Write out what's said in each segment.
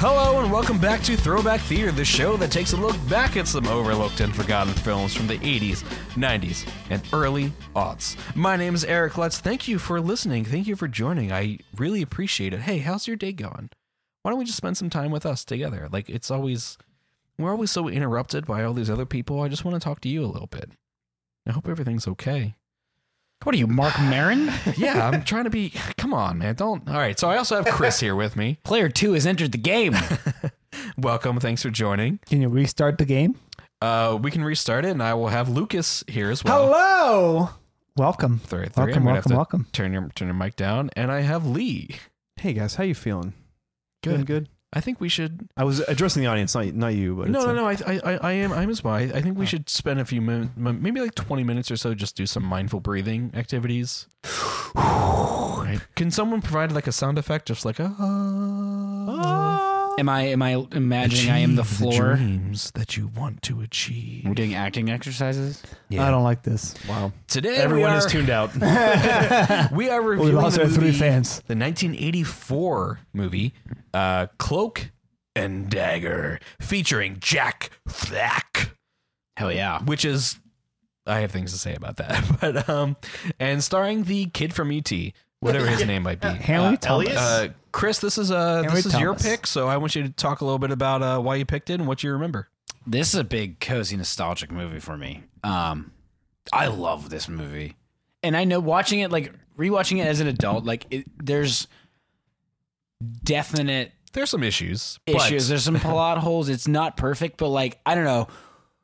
Hello and welcome back to Throwback Theater, the show that takes a look back at some overlooked and forgotten films from the 80s, 90s, and early aughts. My name is Eric Lutz. Thank you for listening. Thank you for joining. I really appreciate it. Hey, how's your day going? Why don't we just spend some time with us together? Like, we're always so interrupted by all these other people. I just want to talk to you a little bit. I hope everything's okay. What are you, Mark Maron? Yeah, I'm trying to be... Come on, man. Don't... All right, so I also have Chris here with me. Player 2 has entered the game. Welcome. Thanks for joining. Can you restart the game? We can restart it, and I will have Lucas here as well. Hello! Welcome. Welcome. Turn your mic down, and I have Lee. Hey guys, how you feeling? Good. I think we should. I was addressing the audience, not you, but No. I am as well. I think we should spend a few minutes, maybe like 20 minutes or so, just do some mindful breathing activities. Right. Can someone provide like a sound effect, just like Am I imagining I am the floor? The dreams that you want to achieve. We're doing acting exercises. Yeah. I don't like this. wow. Today Everyone is tuned out. We are reviewing We lost the our movie, 3 fans. the 1984 movie, Cloak and Dagger, featuring Jack Black, Hell yeah. which is, I have things to say about that, but and starring the kid from E.T., whatever his name might be. Henry Thomas. Chris, this is your Thomas. pick, so I want you to talk a little bit about why you picked it and what you remember. This is a big, cozy, nostalgic movie for me. I love this movie. And I know watching it, like, rewatching it as an adult, like, there's definite There's some issues. issues. There's some plot holes. It's not perfect, but, like, I don't know.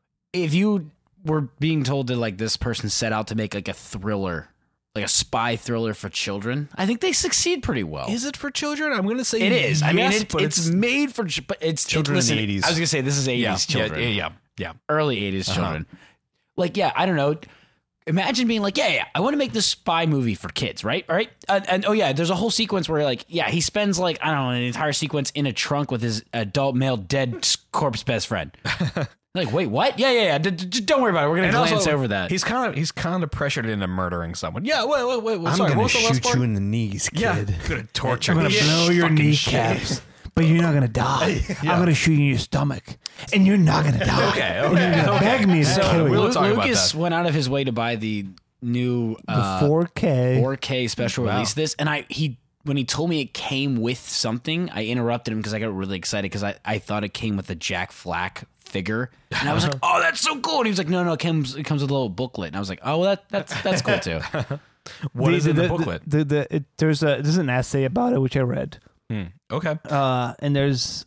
If you were being told that, like, this person set out to make, like, a thriller, like a spy thriller for children, I think they succeed pretty well. Is it for children? I'm going to say It is. I mean, yes, but it's made for, but it's Children in the 80s. I was gonna say this is 80s children, Yeah. early 80s children. Like, yeah, I don't know. Imagine being like, yeah, I want to make this spy movie for kids, right? All right, and oh yeah, there's a whole sequence where like, yeah, he spends like I don't know an entire sequence in a trunk with his adult male dead corpse best friend. Like, wait, what? Yeah. Don't worry about it. We're gonna glance over that. He's kind of pressured into murdering someone. Yeah, wait. I'm Sorry, gonna what was the last shoot part? you in the knees, kid. Yeah, gonna torture I'm going the to blow your fucking kneecaps, but you're not going to die. Yeah. I'm going to shoot you in your stomach, and you're not going to die. Okay. And you're going to beg me to So kill we'll you. talk about Lucas that. went out of his way to buy the new The 4K. 4K special release of this, and when he told me it came with something, I interrupted him because I got really excited because I thought it came with a Jack Black figure, and I was like, "Oh, that's so cool!" And he was like, "No, it comes with a little booklet," and I was like, "Oh, well, that's cool too." What is in the booklet? There's an essay about it which I read. Okay. And there's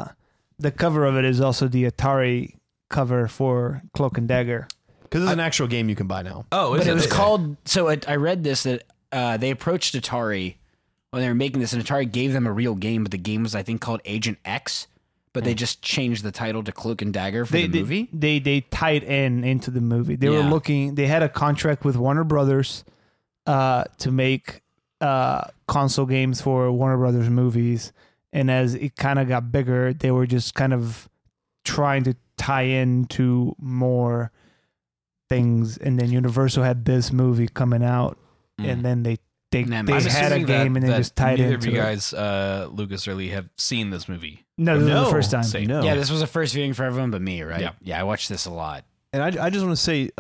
the cover of it is also the Atari cover for Cloak and Dagger. Because it's an actual game you can buy now. Oh, But is it was Okay. called. So I read this that they approached Atari when they were making this, and Atari gave them a real game, but the game was I think called Agent X. But they just changed the title to Cloak and Dagger for the movie. They tied into the movie. They were Yeah. looking. They had a contract with Warner Brothers to make console games for Warner Brothers movies. And as it kind of got bigger, they were just kind of trying to tie into more things. And then Universal had this movie coming out, and then they Nah, they I'm had a assuming game and then that just tied neither into of you it. guys, Lucas or Lee, have seen this movie. No, this was No. the first time. Same. No. Yeah, this was a first viewing for everyone but me, right? Yeah. Yeah, I watched this a lot. And I just want to say,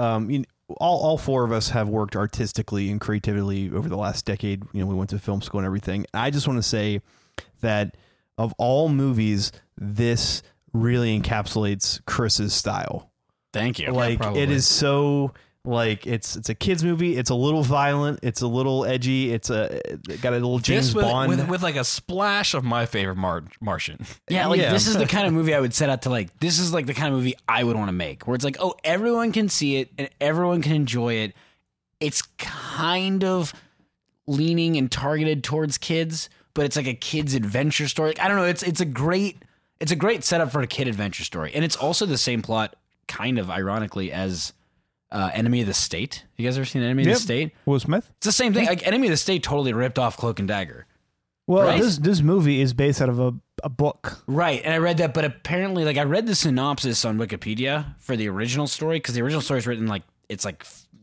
all 4 of us have worked artistically and creatively over the last decade. You know, we went to film school and everything. I just want to say that of all movies, this really encapsulates Chris's style. Thank you. Like probably. it is so like it's a kids movie. It's a little violent. It's a little edgy. It got a little James This Bond. with like a splash of my favorite Martian. Yeah, like Yeah. this is the kind of movie I would set out to like. This is like the kind of movie I would want to make, where it's like, oh, everyone can see it and everyone can enjoy it. It's kind of leaning and targeted towards kids, but it's like a kid's adventure story. Like, I don't know. It's a great setup for a kid adventure story, and it's also the same plot, kind of ironically, as Enemy of the State. You guys ever seen Enemy of the State? Will Smith. It's the same thing. Like Enemy of the State totally ripped off Cloak and Dagger. Well, Right. this movie is based out of a book. Right, and I read that, but apparently, like, I read the synopsis on Wikipedia for the original story, because the original story is written, like, it's, like,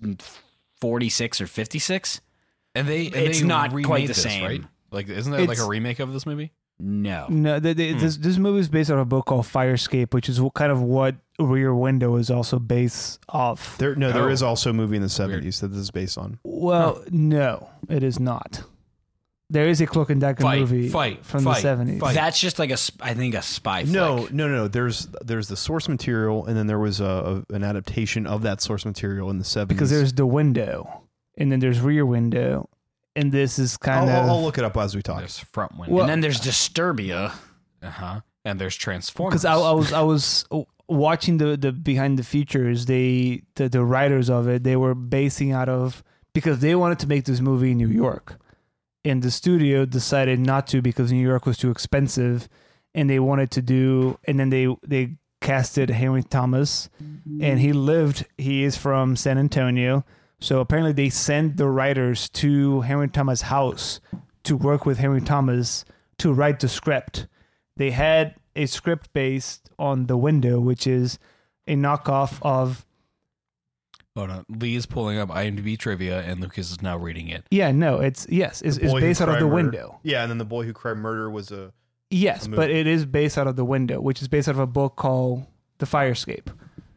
46 or 56. And It's they not remade quite the this, same. right? Like, isn't that like a remake of this movie? No. No, this movie is based on a book called Firescape, which is kind of what Rear Window is also based off. There is also a movie in the 70s that this is based on. Well, no, it is not. There is a Cloak and Dagger movie from the 70s. That's just like I think a spy No, flick. no. There's the source material, and then there was an adaptation of that source material in the 70s. Because there's The Window, and then there's Rear Window, and this is kind of... I'll look it up as we talk. There's front window. Well, And then there's Disturbia. And there's Transformers. Because I was watching the behind the features, the writers of it, they were basing out of... Because they wanted to make this movie in New York. And the studio decided not to because New York was too expensive, and they wanted to do. And then they casted Henry Thomas, and he is from San Antonio. So apparently they sent the writers to Henry Thomas' house to work with Henry Thomas to write the script. They had a script based on The Window, which is a knockoff of... Hold on. Lee is pulling up IMDb trivia, and Lucas is now reading it. Yeah, no, it's based out of The Window. Yeah, and then The Boy Who Cried Murder was a... Yes, but it is based out of The Window, which is based out of a book called The Firescape.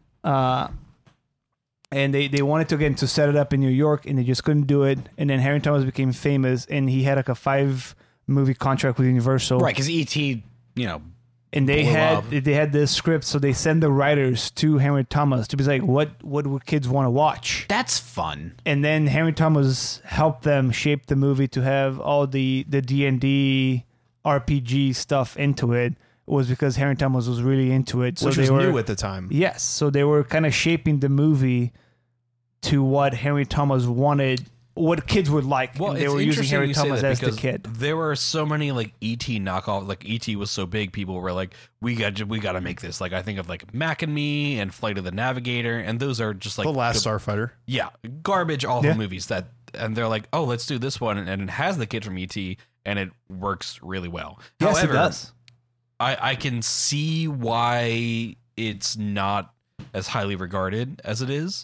And they wanted to again to set it up in New York, and they just couldn't do it. And then Henry Thomas became famous, and he had like a 5-movie contract with Universal. Right, because E.T., and they blew had up. they had this script, so they send the writers to Henry Thomas to be like, what would kids want to watch? that's fun. And then Henry Thomas helped them shape the movie to have all the D&D RPG stuff into it. It was because Henry Thomas was really into it. So Which was new at the time. Yes, so they were kind of shaping the movie to what Henry Thomas wanted, what kids would like. Well, and they it's were using interesting Henry you say Thomas that as the because kid. there were so many like ET knockoff. Like ET was so big, people were like, "We got to make this." Like I think of like Mac and Me and Flight of the Navigator, and those are just like The Last Starfighter. yeah, garbage, awful Yeah. movies that. And they're like, "Oh, let's do this one," and it has the kid from ET, and it works really well. Yes, However, it does. I can see why it's not as highly regarded as it is.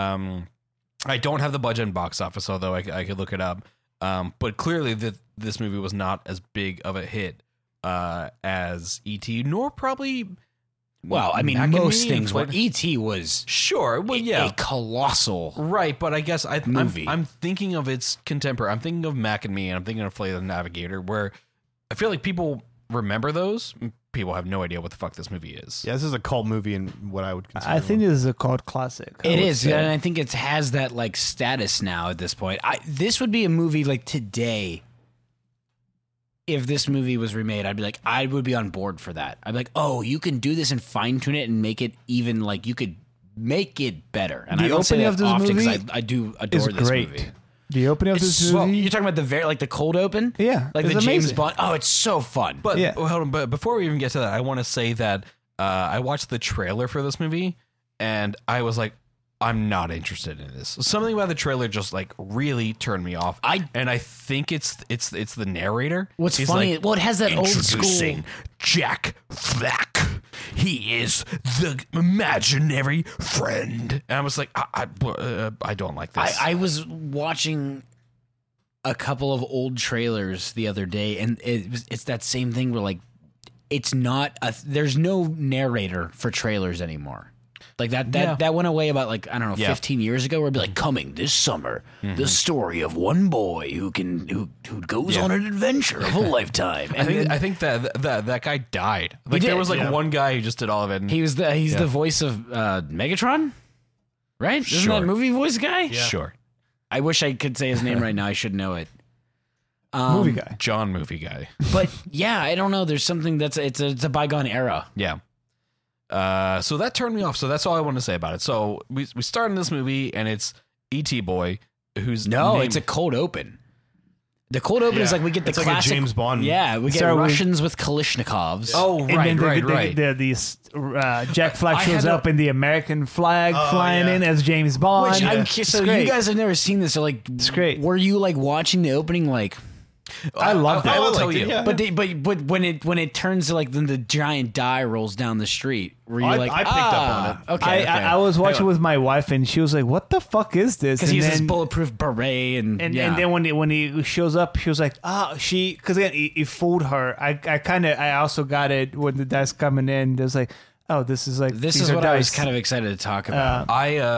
I don't have the budget in box office, although I could look it up. But clearly, this movie was not as big of a hit as E.T., nor probably. Well, I mean, Mac and most Me and things were. Flight- E.T. was Sure, well, yeah, a colossal. right. But I guess Movie. I'm thinking of its contemporary. I'm thinking of Mac and Me, and I'm thinking of Flight of the Navigator, where I feel like people remember those. People have no idea what the fuck this movie is. Yeah, this is a cult movie in what I would consider. I think this is a cult classic. I It would is, say. and I think it has that like status now at this point. This would be a movie like today. If this movie was remade, I'd be like, I would be on board for that. I'd be like, oh, you can do this and fine tune it and make it even like you could make it better. And The I don't say opening that of this often because movie I do adore It's this great. movie. The opening of this Well, movie. you're talking about the cold open, Yeah, like it's the James amazing. Bond. Oh, it's so fun. But Yeah. hold on, but before we even get to that, I want to say that I watched the trailer for this movie, and I was like, I'm not interested in this. Something about the trailer just like really turned me off. And I think it's the narrator. What's He's funny? like, Well, it has that old school. introducing Jack Flack. He is the imaginary friend. And I was like, I don't like this. I was watching a couple of old trailers the other day, and it's that same thing where like it's not there's no narrator for trailers anymore. Like that went away about like, I don't know, 15 years ago, where it'd be like, coming this summer, the story of one boy who goes on an adventure of a lifetime. And I think that guy died. Like there did, was like one guy who just did all of it. And he's the voice of Megatron, right? Isn't Sure. that movie voice guy? Sure. I wish I could say his name right now. I should know it. movie guy. John movie guy. But yeah, I don't know. There's something it's a bygone era. Yeah. So that turned me off. So that's all I want to say about it. So we start in this movie, and it's E.T. Boy, who's It's a cold open. The cold open is like we get the It's like a classic James Bond. Yeah, we get Start with- Russians with Kalashnikovs. oh And right, then right. Jack Flack I shows had up in the American flag flying yeah. in as James Bond. Which I'm It's so great. you guys have never seen this. So like, It's great. Were you like watching the opening like, I loved it. I will I tell liked it, you. yeah. But when it turns to like then the giant die rolls down the street, where you're I like, picked up on it. Okay, I was watching with my wife, and she was like, "What the fuck is this?" because And he has then- this bulletproof beret, and then when he shows up, she was like, because again, he fooled her. I also got it when the dice coming in. There's like, oh, this is like this these is are what I was dice. kind of excited to talk about.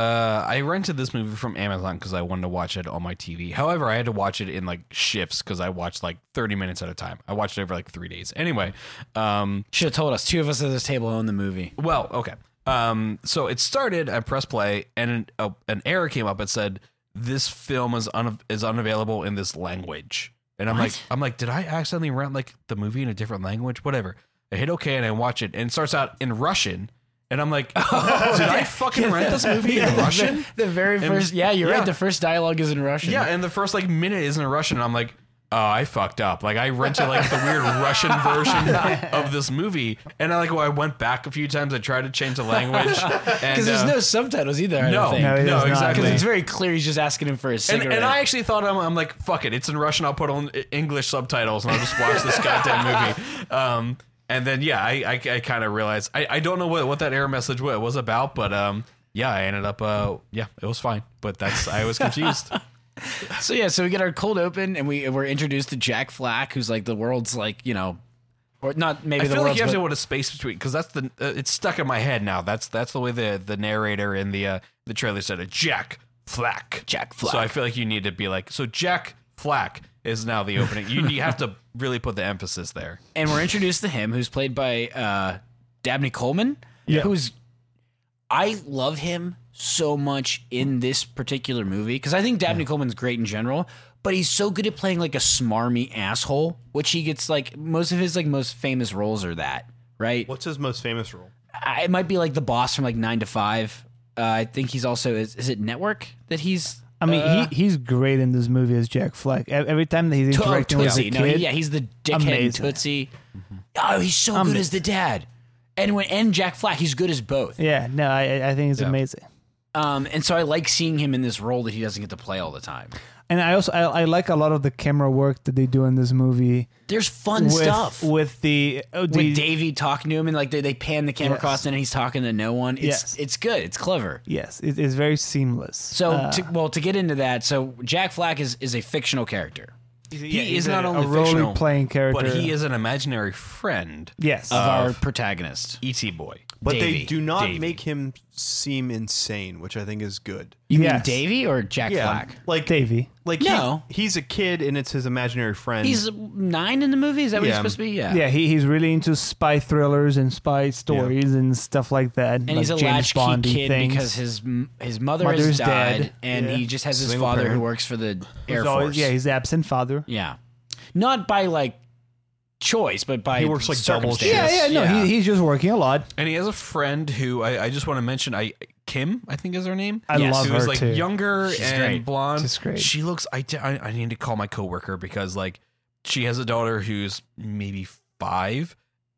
I rented this movie from Amazon because I wanted to watch it on my TV. However, I had to watch it in like shifts because I watched like 30 minutes at a time. I watched it over like 3 days. Anyway, Should have told us. 2 of us at this table own the movie. well, okay. So it started. I pressed play, and an error came up. It said this film is unavailable in this language. And I'm like, did I accidentally rent like the movie in a different language? Whatever. I hit OK and I watch it, and it starts out in Russian. And I'm like, did I fucking rent this movie in Russian? The very first, you're yeah. right. The first dialogue is in Russian. Yeah, and the first like minute is in Russian, and I'm like, oh, I fucked up. Like I rented like the weird Russian version of this movie, and I went back a few times. I tried to change the language, because there's no subtitles either. I no, don't think. No, it is not. exactly. Because it's very clear he's just asking him for a cigarette. And I actually thought I'm like, fuck it, it's in Russian. I'll put on English subtitles and I'll just watch this goddamn movie. And then I kind of realized I don't know what that error message was about, but I ended up it was fine. But I was confused. So we get our cold open, and we're introduced to Jack Flack, who's like the world's like, or not maybe I the feel like world's. you have to but- put a space between because that's it's stuck in my head now. That's the way the narrator in the trailer said it. Jack Flack. Jack Flack. So I feel like you need to be like, so Jack Flack is now the opening. You have to really put the emphasis there. and we're introduced to him, who's played by Dabney Coleman, Yeah. who's I love him so much in this particular movie because I think Dabney Coleman's great in general, but he's so good at playing like a smarmy asshole, which he gets like most of his like most famous roles are that, right? What's his most famous role? It might be like the boss from like 9 to 5. I think he's also is it Network that he's. I mean, he's great in this movie as Jack Flack. Every time that he's interacting with a Tootsie. kid, He's the dickhead in Amazing. Tootsie. Oh, he's so good as the dad. And Jack Flack, he's good as both. yeah, no, I think it's amazing. And so I like seeing him in this role that he doesn't get to play all the time. And I also I like a lot of the camera work that they do in this movie. There's fun with, stuff. with the With Davey talking to him, and like they pan the camera Yes. across, and he's talking to no one. Yes. It's good. It's clever. Yes, it is very seamless. So to get into that, so Jack Flack is a fictional character He is not only a role fictional, playing character, but he is an imaginary friend. yes. of our protagonist. E.T. Boy. But Davey. they do not Davey. make him seem insane, which I think is good. You mean Yes. Davey or Jack Flack? like Davey. Like No. he's a kid and it's his imaginary friend. He's 9 in the movie. Is that what he's Yeah. supposed to be? Yeah, he's really into spy thrillers and spy stories and stuff like that. And he's a latchkey kid because his mother has Mother's died, dead. and Yeah. he just has his Single father parent. who works for the Air always, Force. yeah, he's the absent father. Yeah. Not by like choice, but by He works, like, double circumstance. shifts. He's just working a lot. And he has a friend who I just want to mention. Kim, I think is her name. I Yes. love Who is her like too. younger She's and great. blonde. She's great. She looks. I need to call my coworker because like she has a daughter who's maybe 5.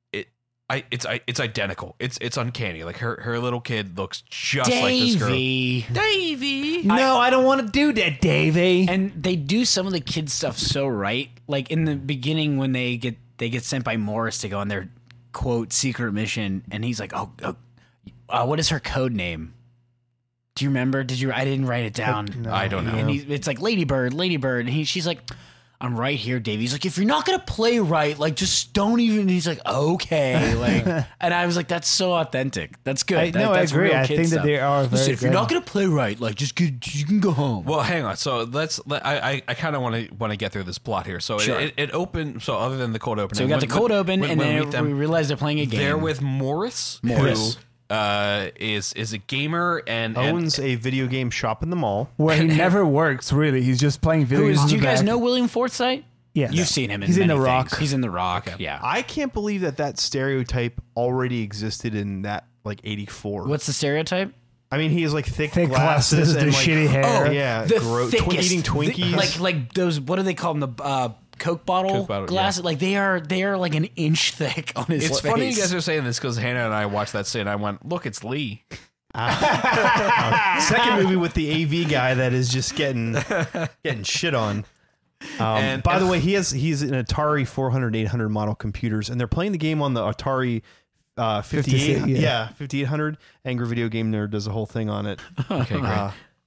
It's identical. It's uncanny. Like her little kid looks just like this girl. Davey. No, I don't want to do that, Davey. And they do some of the kid stuff so right. Like in the beginning when they get sent by Morris to go on their quote secret mission, and he's like, what is her code name? Do you remember? I didn't write it down. No. I don't know. And it's like Ladybird. And she's like, I'm right here, Davey. He's like, if you're not gonna play right, like just don't even. He's like, okay, like, and I was like, that's so authentic. That's good. I That's agree. real I kid think stuff. that they are Listen, very if you're good. not gonna play right, like just you can go home. Well, hang on. So I kind of want to get through this plot here. So Sure. it opened. So other than the cold opening, So we got the cold open, and when we then meet them, we realize they're playing a game. they're with Morris. Morris. Who, is a gamer and owns a video game shop in the mall. Where he never works, really. He's just playing video Who games. is? in Do the you guys back. know William Forsythe? Yes. You've seen him. He's in many The Rock. things. He's in The Rock. Yeah. I can't believe that stereotype already existed in that like 84. What's the stereotype? I mean, he has like thick Thick glasses, and the like, shitty hair. yeah, the thickest, eating Twinkies. like those. What do they call them? The Coke bottle, Coke bottle, glasses. Like they are like an inch thick on his It's face. funny you guys are saying this because Hannah and I watched that scene. I went, look, it's Lee. Second movie with the AV guy that is just getting shit on. By the way, he's an Atari 400, 800 model computers, and they're playing the game on the Atari 58. Yeah, 5800. Angry Video Game Nerd does a whole thing on it. Okay, great.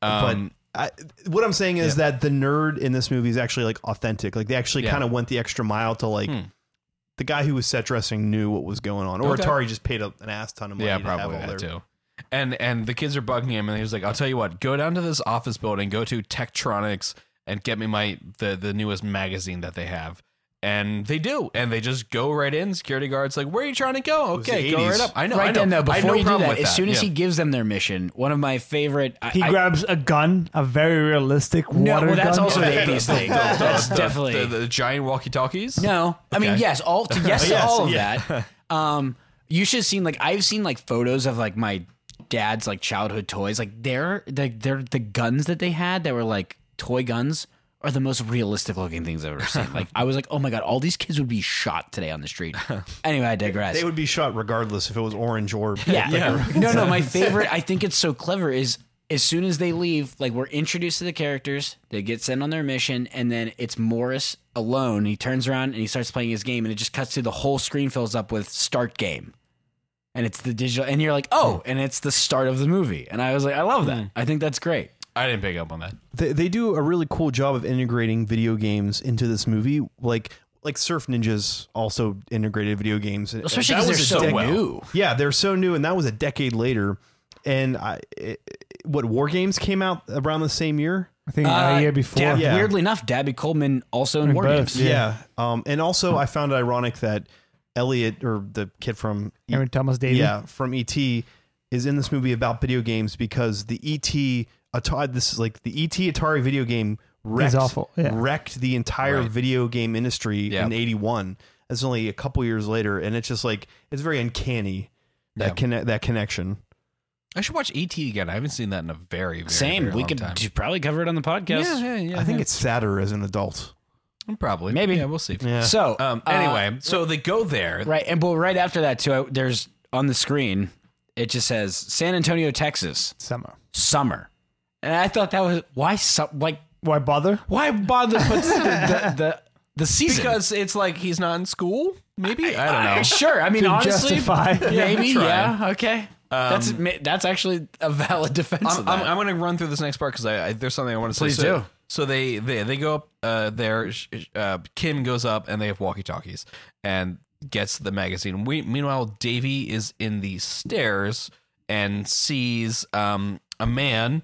What I'm saying is that the nerd in this movie is actually like authentic. Like they actually kind of went the extra mile to like the guy who was set dressing knew what was going on, or Atari just paid an ass ton of money. Yeah, to probably have all that their, too. And the kids are bugging him, and he was like, "I'll tell you what, go down to this office building, go to Tektronix, and get me the newest magazine that they have." And they do, and they just go right in. Security guard's like, "Where are you trying to go?" Okay, go right up. I know. Right I know. then, though, I before no you do problem that, with as soon as he gives them their mission, one of my favorite... He grabs a gun, a very realistic water gun. That's also an 80s thing. That's definitely... the giant walkie-talkies? No. I mean, yes, to all of yeah. that. You should have seen, like, I've seen, like, photos of, like, my dad's, like, childhood toys. Like, they're the guns that they had that were, like, toy guns are the most realistic looking things I've ever seen. Like, I was like, oh my God, all these kids would be shot today on the street. Anyway, I digress. They would be shot regardless if it was orange or yeah. No, my favorite, I think it's so clever, is as soon as they leave, like, we're introduced to the characters, they get sent on their mission, and then it's Morris alone. He turns around and he starts playing his game, and it just cuts to the whole screen fills up with start game. And it's the digital, and you're like, oh, and it's the start of the movie. And I was like, I love that. I think that's great. I didn't pick up on that. They do a really cool job of integrating video games into this movie. Like Surf Ninjas also integrated video games. Especially That because they're was so a new. Yeah, they're so new, and that was a decade later. And War Games came out around the same year? I think a year before. Weirdly enough, Dabby Coleman also in War Games. Yeah. And also, I found it ironic that Elliot, or the kid from Aaron Thomas Davey. Yeah, from E.T., is in this movie about video games because the E.T. This is like the E.T. Atari video game wrecked the entire video game industry in 81. That's only a couple years later, and it's just like it's very uncanny that connection. I should watch E.T. again. I haven't seen that in a very, very, Same. very We long could time. probably cover it on the podcast. Yeah. I think it's sadder as an adult. Probably. Maybe. Yeah, we'll see. Yeah. So Anyway, so they go there. right, and but right after that too, there's on the screen it just says San Antonio, Texas, summer, and I thought that was why bother? Why bother put the season? Because it's like he's not in school. Maybe I don't know. Sure, I mean To honestly, justify. maybe try. yeah, okay. That's actually a valid defense of that. I'm going to run through this next part because there's something I want to say. Please do. So they go up there. Kim goes up and they have walkie-talkies and gets the magazine. Meanwhile, Davey is in the stairs and sees a man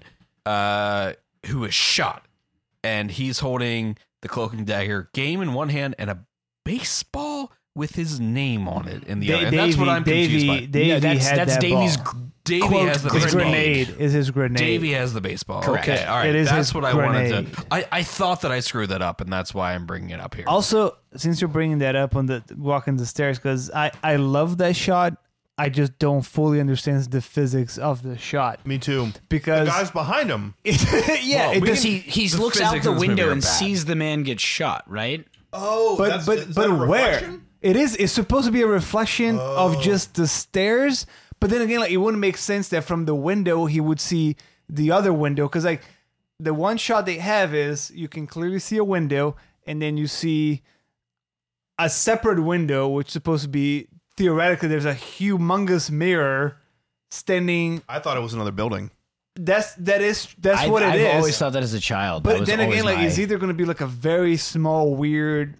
who is shot, and he's holding the Cloak and Dagger game in one hand and a baseball with his name on it in the other. And that's what I'm confused by. That's Davey's. Davey has the His baseball. grenade is his grenade. Davey has the baseball. Correct. Okay, all right. It is That's his what I wanted grenade. to. I thought that I screwed that up, and that's why I'm bringing it up here. Also, since you're bringing that up on the walking the stairs, because I love that shot. I just don't fully understand the physics of the shot. Me too. Because the guy's behind him. yeah, Because he the looks out physics the of this movie window are and bad. sees the man get shot, right? Oh, but where? It's supposed to be a reflection of just the stairs. But then again, like it wouldn't make sense that from the window he would see the other window, because like the one shot they have is you can clearly see a window, and then you see a separate window, which is supposed to be theoretically there's a humongous mirror standing. I thought it was another building. That's what it is. I've always thought that as a child. That But was then always again, like my- it's either going to be like a very small, weird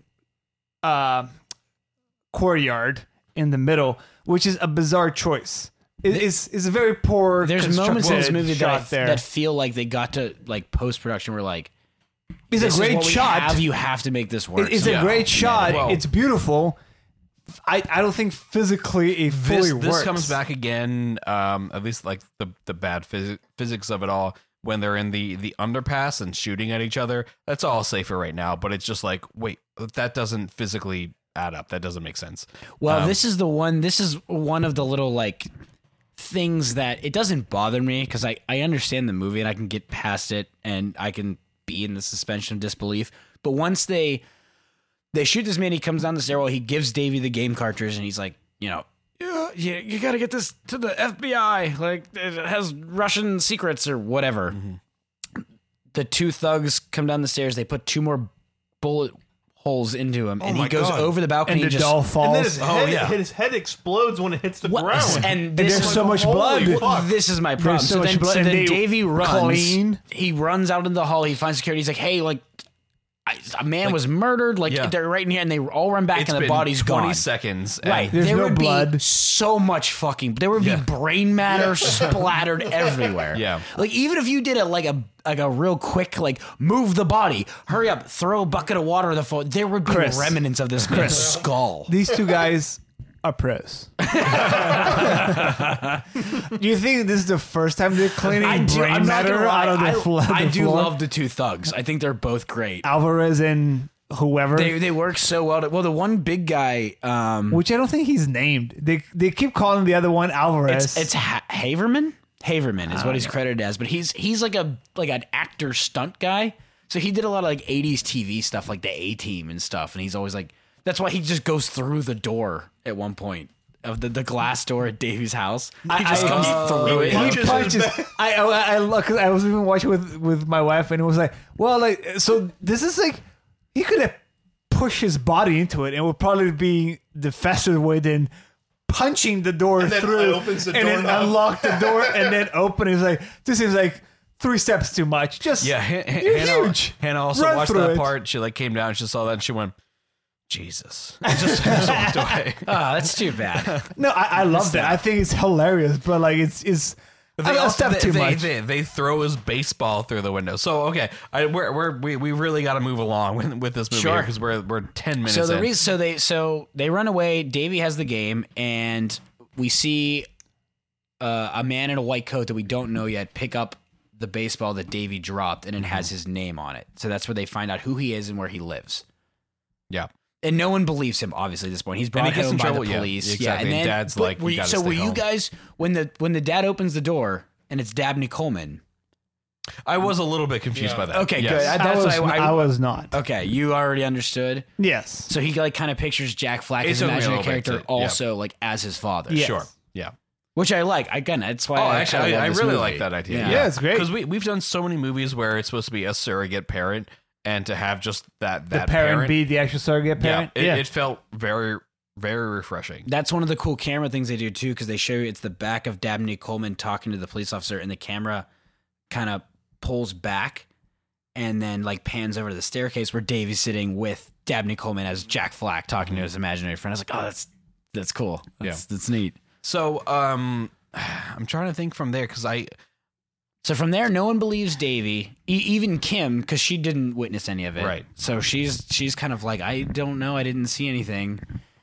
courtyard in the middle, which is a bizarre choice. It's a very poor. There's moments in this constructed movie shot that feel like they got to like post production. We're like, it's this a great is what we shot. have, you have to make this work. It's somehow. a great shot. Well- It's beautiful. I don't think physically it fully this works. comes back again, at least like the bad physics of it all, when they're in the underpass and shooting at each other. That's all safer right now, but it's just like, wait, that doesn't physically add up. That doesn't make sense. Well, this is one of the little like things that it doesn't bother me because I understand the movie and I can get past it and I can be in the suspension of disbelief. But once they shoot this man, he comes down the stairwell, he gives Davey the game cartridge, and he's like, yeah, you got to get this to the FBI. Like, it has Russian secrets or whatever. Mm-hmm. The two thugs come down the stairs. They put two more bullet holes into him, and my he goes God. over the balcony And the just doll And then falls. his head explodes when it hits the What? ground. And There's this is so much Holy blood. fuck. This is my problem. There's so much blood, So and then they Davey runs. clean. He runs out into the hall. He finds security. He's like, "Hey, like, a man was murdered. Like, Yeah. they're right in here." And they all run back, It's and the been body's 20 gone. seconds. and- Right. There's there no would be blood. so much fucking. There would be brain matter splattered everywhere. Yeah. Like even if you did a real quick move the body, hurry up, throw a bucket of water on the phone, there would be Chris. remnants of this man's skull. These two guys are pros. Do you think this is the first time they're cleaning brain I'm not gonna matter lie. out of the I floor? do love the two thugs. I think they're both great. Alvarez and whoever. They work so well. Well, the one big guy, which I don't think he's named. They keep calling the other one Alvarez. it's Haverman. Haverman is what he's credited as, but he's like an actor stunt guy. So he did a lot of 80s TV stuff, like the A-Team and stuff. And he's always that's why he just goes through the door at one point of the glass door at Davey's house. He just comes through it. he punches. I look. I was even watching with my wife, and it was so this is he could have pushed his body into it, and it would probably be the faster way than punching the door then through opens the and door then knob. unlock the door and then open. It's this is 3 steps too much. Just Yeah, you're Hannah, huge. Hannah also Run watched through that it. part. She came down, she saw that, and she went, Jesus. And just walked away. Oh, that's too bad. No, I love that. I think it's hilarious, but it's a step too much. They throw his baseball through the window. So okay, we really got to move along with this movie Sure. because we're 10 minutes. So the in. reason, so they run away. Davey has the game, and we see a man in a white coat that we don't know yet pick up the baseball that Davey dropped, and it has his name on it. So that's where they find out who he is and where he lives. Yeah. And no one believes him, obviously, at this point. He's brought And he gets home in by trouble, the yeah, police. exactly. and And then, Dad's but like, you gotta so stay were you home. guys, when the dad opens the door and it's Dabney Coleman? I was a little bit confused by that. Okay, Yes. good. That's what I was not. okay, you already understood. Yes. So he kind of pictures Jack Flack, It his took me a imaginary little bit character, to- yeah. also as his father. Yes. Sure. Yeah. Which I like. Again, that's why Oh, I actually, love I this really movie. like that idea. Yeah. Yeah, it's great. Because we've done so many movies where it's supposed to be a surrogate parent, and to have just that The parent be the actual surrogate parent. Yeah, it felt very, very refreshing. That's one of the cool camera things they do too, because they show you it's the back of Dabney Coleman talking to the police officer, and the camera kind of pulls back and then pans over to the staircase where Davey's sitting with Dabney Coleman as Jack Flack talking to his imaginary friend. I was like, oh, that's cool. That's neat. So, I'm trying to think from there because So from there, no one believes Davey, even Kim, because she didn't witness any of it. Right. So she's kind of like, I don't know, I didn't see anything.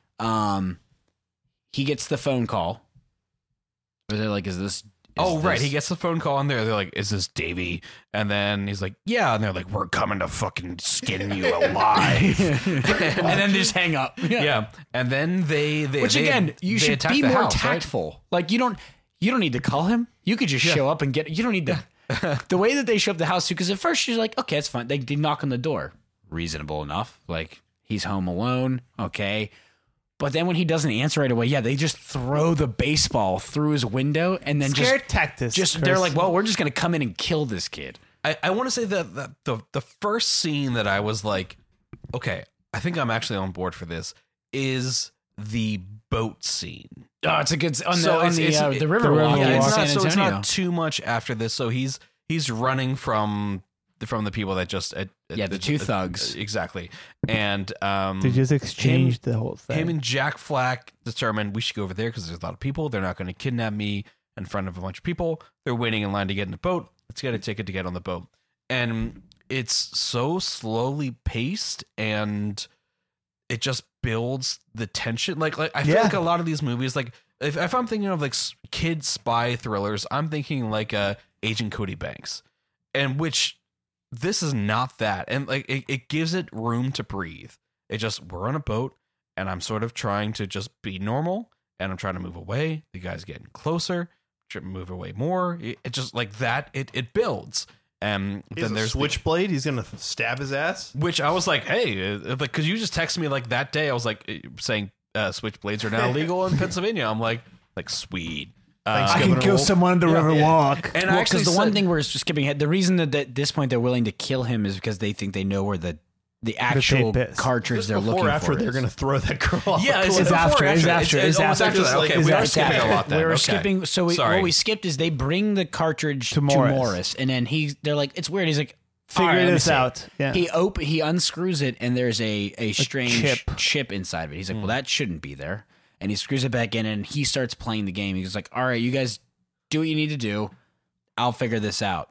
He gets the phone call. Where they're like, is this? Right. He gets the phone call, and they're like, "Is this Davey?" And then he's like, "Yeah." And they're like, "We're coming to fucking skin you alive." and then they just hang up. Yeah. And then they Which again, you they should attack be the more house, right? tactful. Like you don't need to call him. You could just show up and get. You don't need to. The way that they show up the house too, because at first she's like, okay, it's fine. They knock on the door, reasonable enough. Like he's home alone, okay. But then when he doesn't answer right away, they just throw the baseball through his window and then Scare tactics. they're like, well, we're just gonna come in and kill this kid. I want to say that the first scene that I was like, okay, I think I'm actually on board for this is the boat scene. Oh, it's a good on So the it's- the river walk Yeah, in it's San not, so it's Antonio. not too much after this. So he's running from the people that just the two thugs. Exactly. And they just exchanged the whole thing. him and Jack Flack determined we should go over there because there's a lot of people. They're not going to kidnap me in front of a bunch of people. They're waiting in line to get in the boat. Let's get a ticket to get on the boat. And it's so slowly paced, and it just builds the tension. Like I feel like a lot of these movies, like if I'm thinking of kid spy thrillers, I'm thinking like Agent Cody Banks, and which this is not that. And it gives it room to breathe. It just, we're on a boat, and I'm sort of trying to just be normal, and I'm trying to move away. The guy's getting closer, trying to move away more. It just like that. It builds. And then there's Switchblade. He's gonna stab his ass. which I was like, hey, because you just texted me that day. I was like saying switchblades are now legal in Pennsylvania. I'm like sweet. I can kill someone in the river walk. And Well, I actually because the one thing we're skipping ahead, the reason that at this point they're willing to kill him is because they think they know where the the actual tape is. cartridge they're looking Before or for. after they're is. going to throw that girl off. Yeah, the it's cliff. before or after, it's after. after, It's almost it's after that. Okay, we are It's skipping a lot then. We're Okay. skipping. So Sorry. what we skipped is they bring the cartridge to Morris. Morris, and then they're like, it's weird. He's like, Figure "All right, let me this see." out. Yeah. He unscrews it, and there's a strange chip. chip inside of it. He's like, well, that shouldn't be there. And he screws it back in, and he starts playing the game. He's like, all right, you guys do what you need to do. I'll figure this out.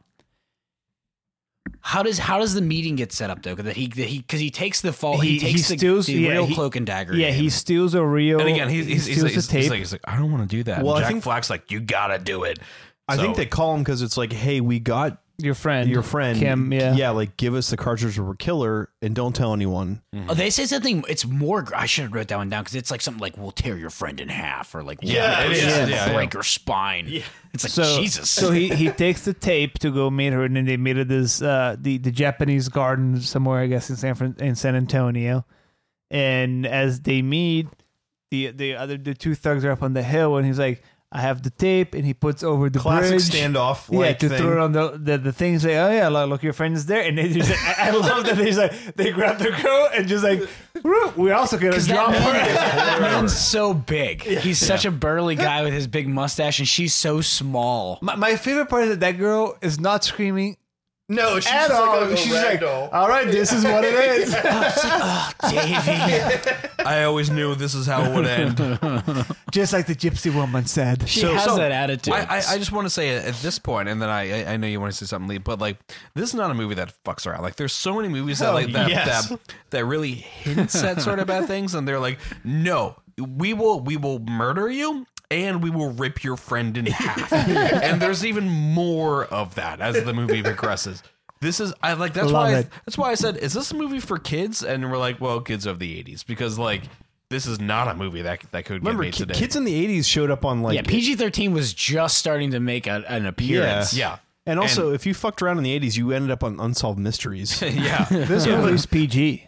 How does the meeting get set up though? Because he takes the fall. He takes steals- the yeah, real he- Cloak and Dagger. Yeah, game. he steals a real. And again, he's steals the tape. he's like, I don't want to do that. Well, And I Jack think- Black's like, you gotta do it. I So- think they call him because it's like, hey, we got your friend, Kim. Yeah, yeah, like give us the cartridge of a killer and don't tell anyone. Oh, they say something. It's more. I should have wrote that one down because it's like something like we'll tear your friend in half or like Yeah, we'll it is. Yeah, break her spine. Yeah. It's like So Jesus. So he takes the tape to go meet her, and then they meet at this the Japanese garden somewhere, I guess in San Antonio. And as they meet, the two thugs are up on the hill, and he's like, I have the tape, and he puts over the Classic bridge. standoff. Yeah, like to thing. throw it on the thing. Say, oh yeah, look, your friend is there, and they just, I love that they like they grab the girl and just like, "Whoop, we also gonna drop her. that man's so big. He's such a burly guy with his big mustache, and she's so small. My favorite part is that girl is not screaming No, she's at all. She's like, all right, this is what it is. Davey. I always knew this is how it would end. Just like the gypsy woman said. She has that attitude. I just want to say at this point, and then I know you want to say something, Lee, but like this is not a movie that fucks around. Like there's so many movies that like that, yes. that really hints at sort of bad things, and they're like, no, we will murder you. And we will rip your friend in half. And there's even more of that as the movie progresses. This is that's why I said, is this a movie for kids? And we're like, well, kids of the 80s, because like this is not a movie that could Remember, get made today. kids in the 80s showed up on like yeah, PG-13 was just starting to make an appearance. Yeah. And also, if you fucked around in the 80s, you ended up on Unsolved Mysteries. Yeah. This movie's PG.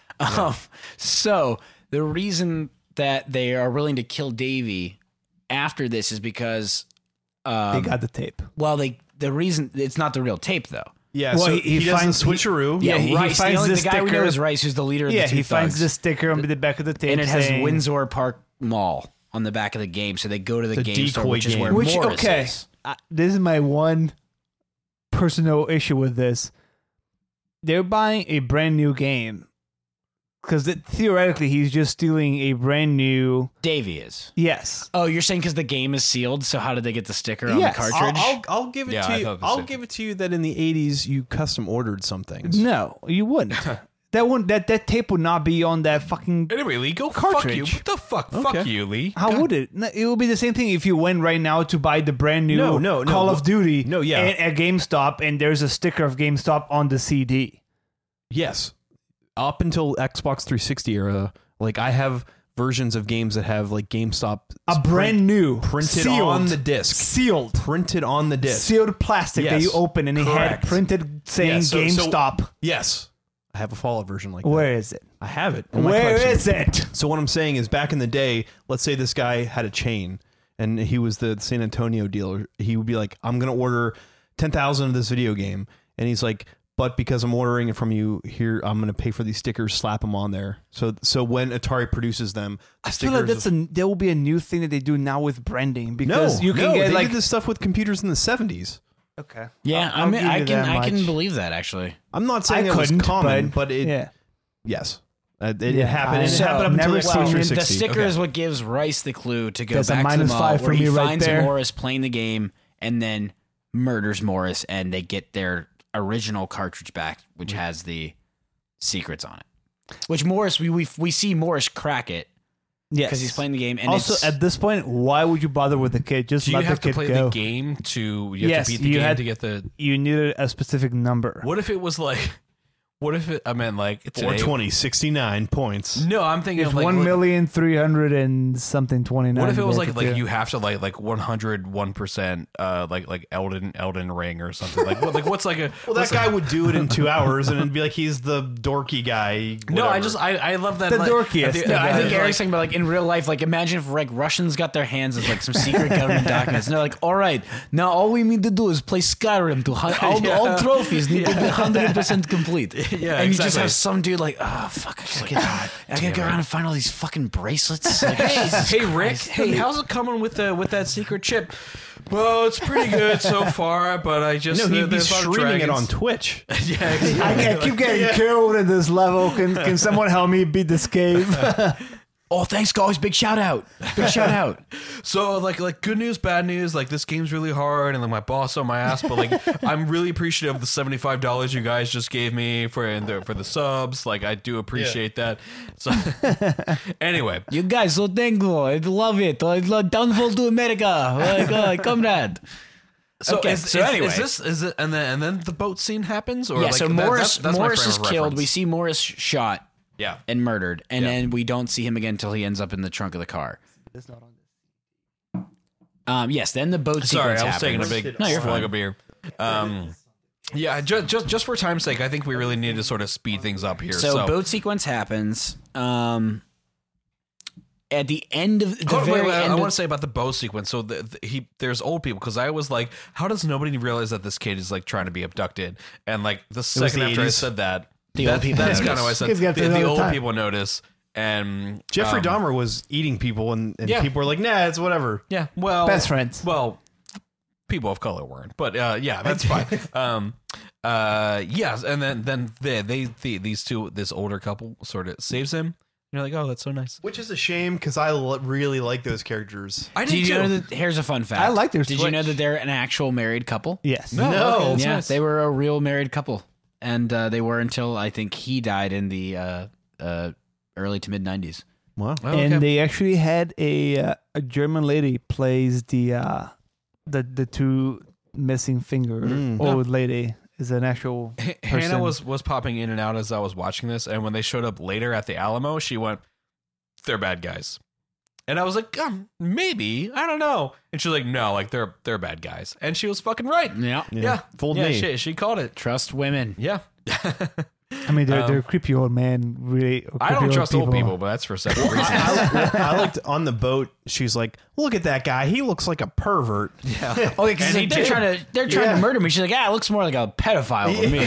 So the reason that they are willing to kill Davey after this is because, They got the tape. well, the reason it's not the real tape though. Yeah, Well, so he he does finds- the switcheroo. Yeah, he Rice. finds the the guy we know sticker. is Rice, who's the leader of Yeah, the two he finds thugs. the sticker on the back of the tape, and it has saying, Windsor Park Mall on the back of the game. So they go to the The game store, decoy which is game. where Which Morris okay, is. this is my one personal issue with this. They're buying a brand new game because theoretically he's just stealing a brand new. Davey is. Yes, Oh, you're saying because the game is sealed, so how did they get the sticker on the Yes. cartridge? I'll give it Yeah, to I you. thought the I'll same. give it to you that in the 80s you custom ordered some things. no, you wouldn't. That tape would not be on that fucking. Anyway, Lee, go fuck you. Cartridge. What the fuck? Okay. Fuck you, Lee. How would it? No, it would be the same thing if you went right now to buy the brand new No. Call of Duty. No, yeah. At GameStop, and there's a sticker of GameStop on the CD. Yes. Up until Xbox 360 era, like I have versions of games that have like GameStop A brand new printed sealed, on the disc. sealed. Printed on the disc. Sealed plastic that Yes. you open, and it had Correct. printed saying Yeah, so- GameStop. Yes. I have a Fallout version like that. Where is it? I have it. in my Where collection. is it? So what I'm saying is, back in the day, let's say this guy had a chain, and he was the San Antonio dealer. He would be like, "I'm going to order 10,000 of this video game," and he's like, "But because I'm ordering it from you here, I'm going to pay for these stickers. Slap them on there." So when Atari produces them, the I feel like there will be a new thing that they do now with branding because you can get they like did this stuff with computers in the 70s. okay, Yeah, I'll give I you can that I can much. believe that actually. I'm not I saying it was couldn't, common, but it yeah. yes, it Yeah, happened. And it So, happened up until never Xbox seen it. 360. The sticker Okay. is what gives Rice the clue to go That's a back to the -5 mall for where he me right finds there. Morris playing the game and then murders Morris, and they get their original cartridge back, which has the secrets on it. Which Morris, we see Morris crack it Yes, because he's playing the game. And also, it's, at this point, why would you bother with the kid? Just Do you let have the to kid play go. the game to Yes, to beat the you game had- to get the? You needed a specific number. What if it was like? What if it? I meant like today- 420, 69 points. No, I'm thinking It's of like 1,300,000 and something 29. What if it was they like have to do. you have to like 101% like Elden Ring or something like what's like a Well, that guy would do it in 2 hours, and it'd be like he's the dorky guy. No, I whatever. just I love that The like, dorkiest. no, I think like, Eric's saying, but like in real life, like imagine if like Russians got their hands on like some secret government documents, and they're like, "All right, now all we need to do is play Skyrim to all trophies need to be 100% complete." Yeah, and you just exactly. have some dude like, oh fuck, I gotta go around and find all these fucking bracelets. Like, Jesus Hey Rick, Christ. hey, how's it coming with that secret chip? Well, it's pretty good so far, but I just No, he'd be there's a lot of streaming it dragons. on Twitch. Yeah, exactly. I keep getting killed at this level. Can someone help me beat this cave? Oh, thanks, guys. Big shout out. Big shout out. So like good news, bad news. Like this game's really hard, and like my boss on my ass. But like I'm really appreciative of the $75 you guys just gave me for the subs. Like I do appreciate that. So anyway, You guys so thankful. I love it. I love Downfall to America. Like, comrade. so Okay, is, so is, anyway. is it and then the boat scene happens, or Yeah, like so that- Morris that's my Morris frame is of killed. reference. We see Morris shot Yeah. and murdered, and Yeah. then we don't see him again until he ends up in the trunk of the car. Yes, then the boat Sorry, sequence I was taking a happens. big No, you're slug fine. of beer. Yeah, just for time's sake, I think we really need to sort of speed things up here. So boat sequence happens. At the end of the very I end, want to say about the bow sequence. So there's old people, because I was like, how does nobody realize that this kid is like trying to be abducted? And like the second the after I 80s. said that, The old people that's notice. kind of what I said. Kids get to The know the old time. people notice, and Jeffrey Dahmer was eating people, and Yeah. people were like, "Nah, it's whatever." Yeah, well, Best friends. Well, people of color weren't, but yeah, that's fine. Yes, and then this older couple sort of saves him. You're like, oh, that's so nice. Which is a shame because I really like those characters. I Did did you too. know that? Here's a fun fact. I like their Did you know switch. that they're an actual married couple? Yes. No, No. okay, that's Yeah, nice. they were a real married couple, and they were until I think he died in the early to mid '90s. Wow. Oh, okay. And they actually had a German lady plays the two missing finger old lady is an actual Hannah person. was popping in and out as I was watching this, and when they showed up later at the Alamo, she went, "They're bad guys," and I was like, "Maybe, I don't know." And she's like, "No, like they're bad guys," and she was fucking right. Yeah, Yeah, Fooled yeah, me. she called it. trust women. Yeah, I mean, they're creepy old men. Really, I don't trust old people, but that's for several reasons. I liked on the boat. She's like, "Look at that guy. He looks like a pervert." Yeah. Oh, because And he they're did. trying to murder me. She's like, it looks more like a pedophile to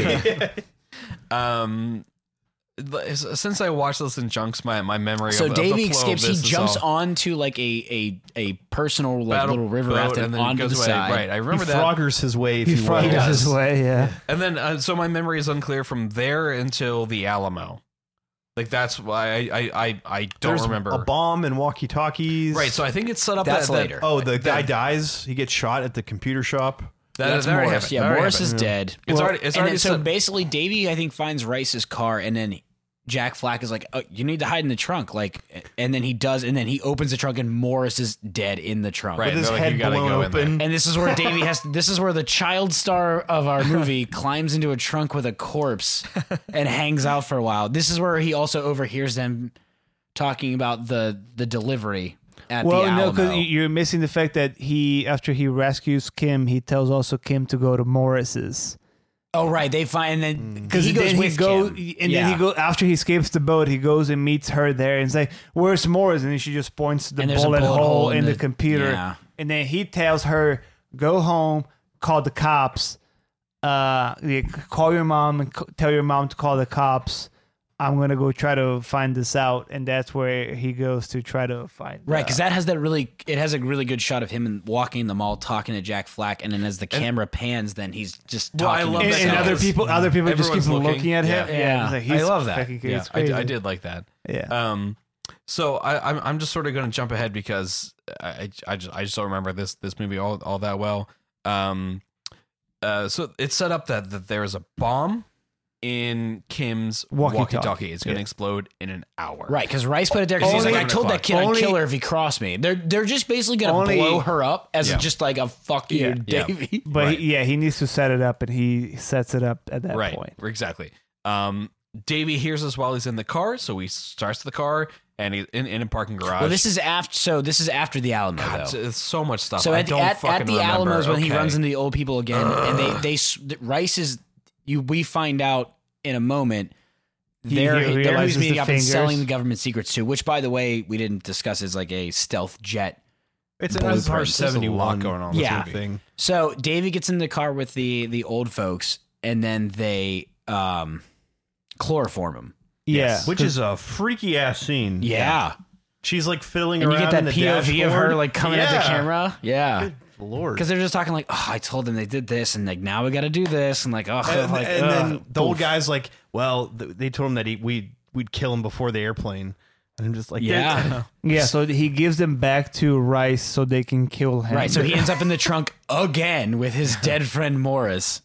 me. Since I watched this in chunks, my memory So of Davey the flow of escapes. He this is jumps all onto like a personal like battle little river boat, raft and and then onto goes the away. side. Right, I He remember that. Froggers his way, if He you will. frogs does. his way. Yeah. And then, so my memory is unclear from there until the Alamo. Like that's why I don't There's remember. a bomb and walkie-talkies. Right, so I think it's set up That's that, later. Oh, the guy dies. He gets shot at the computer shop. That's that already Morris. happened. Yeah, That already Morris happened. is dead. It's already And set. then, so basically, Davey I think finds Rice's car, and then Jack Flack is like, "Oh, you need to hide in the trunk." Like, and then he does, and then he opens the trunk, and Morris is dead in the trunk. Right. With his they're like, head "You gotta blown go in there." open. And this is where Davey has. This is where the child star of our movie climbs into a trunk with a corpse and hangs out for a while. This is where he also overhears them talking about the delivery at Well, the no, Alamo. because you're missing the fact that after he rescues Kim, he tells also Kim to go to Morris's. Oh right, they find and then Because he goes with Kim. and then he go after he escapes the boat. He goes and meets her there and say, "Where's Morris?" And then she just points to the And there's a bullet bullet hole hole in in the the- computer. yeah. And then he tells her, "Go home, call the cops. Call your mom and tell your mom to call the cops. I'm gonna go try to find this out." And that's where he goes to try to find. Right, because that has a really good shot of him walking in the mall talking to Jack Flack, and then as the camera pans, then he's just Well, I talking. love to that and guy. other people just keep Everyone's looking at him. Yeah. Yeah. it's like, I he's love that. fucking- Yeah, it's crazy. I did like that. Yeah. So I'm just sort of going to jump ahead because I just don't remember this movie all that well. So it's set up that there is a bomb in Kim's walkie-talkie. It's going to explode in an hour. Right, because Rice put it there because he's Only- like, I told that kid I'd only- kill her if he crossed me. They're just basically gonna Only- blow her up as Yeah. just like a fuck you, Yeah. Davey. But Right. he needs to set it up, and he sets it up at that Right. point. Exactly. Davey hears us while he's in the car, so he starts the car and he's in a parking garage. Well, this is after. So this is after the Alamo, God, though. it's so much stuff. So I at don't fucking the remember. Alamos when he Okay. runs into the old people again, and Rice is we find out in a moment. He They're realizes who's meeting the up and fingers. selling the government secrets to, which, by the way, we didn't discuss is like a stealth jet. It's an Blueprints. SR There's a lot 71 going on. Yeah. thing. So Davey gets in the car with the old folks, and then they chloroform him. Yeah, Which is a freaky ass scene. Yeah. She's like fiddling And you around get in that the POV of her dashboard. like coming at the camera. Yeah. Good Lord. Because they're just talking like, oh, I told them they did this, and like now we got to do this, and like, oh, And, like, and then the old oof. guy's like, well, they told him that we'd kill him before the airplane. And I'm just like, Yeah. yeah. So he gives them back to Rice so they can kill him. Right. So he ends up in the trunk again with his dead friend Morris.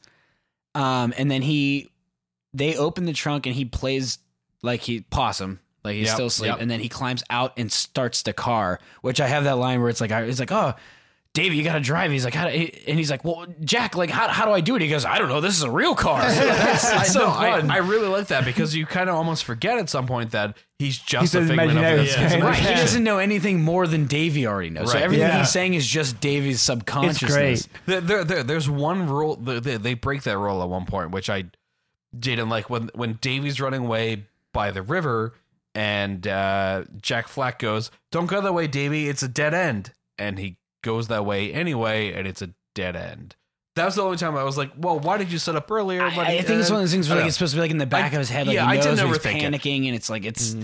And then they open the trunk and he plays like he possum, like he's still asleep. yep. And then he climbs out and starts the car, which I have that line where it's like, oh, Davey, you got to drive. He's like, and he's like, well, Jack, like, how do I do it? He goes, I don't know. This is a real car. That's so fun. I really like that because you kind of almost forget at some point that he's just He's a an figment of imaginary his guy. Right. He Yeah. doesn't know anything more than Davey already knows. So Right. everything Yeah. he's saying is just Davey's subconsciousness. great. There's one rule. They break that rule at one point, which I didn't like when Davey's running away by the river and Jack Flack goes, "Don't go that way, Davey. It's a dead end." And he goes that way anyway, and it's a dead end. That was the only time I was like, well, why did you set up earlier? I think it's one of those things where like, it's supposed to be like in the back of his head. Like yeah, he I knows didn't when he's overthink it. panicking, and it's like it's.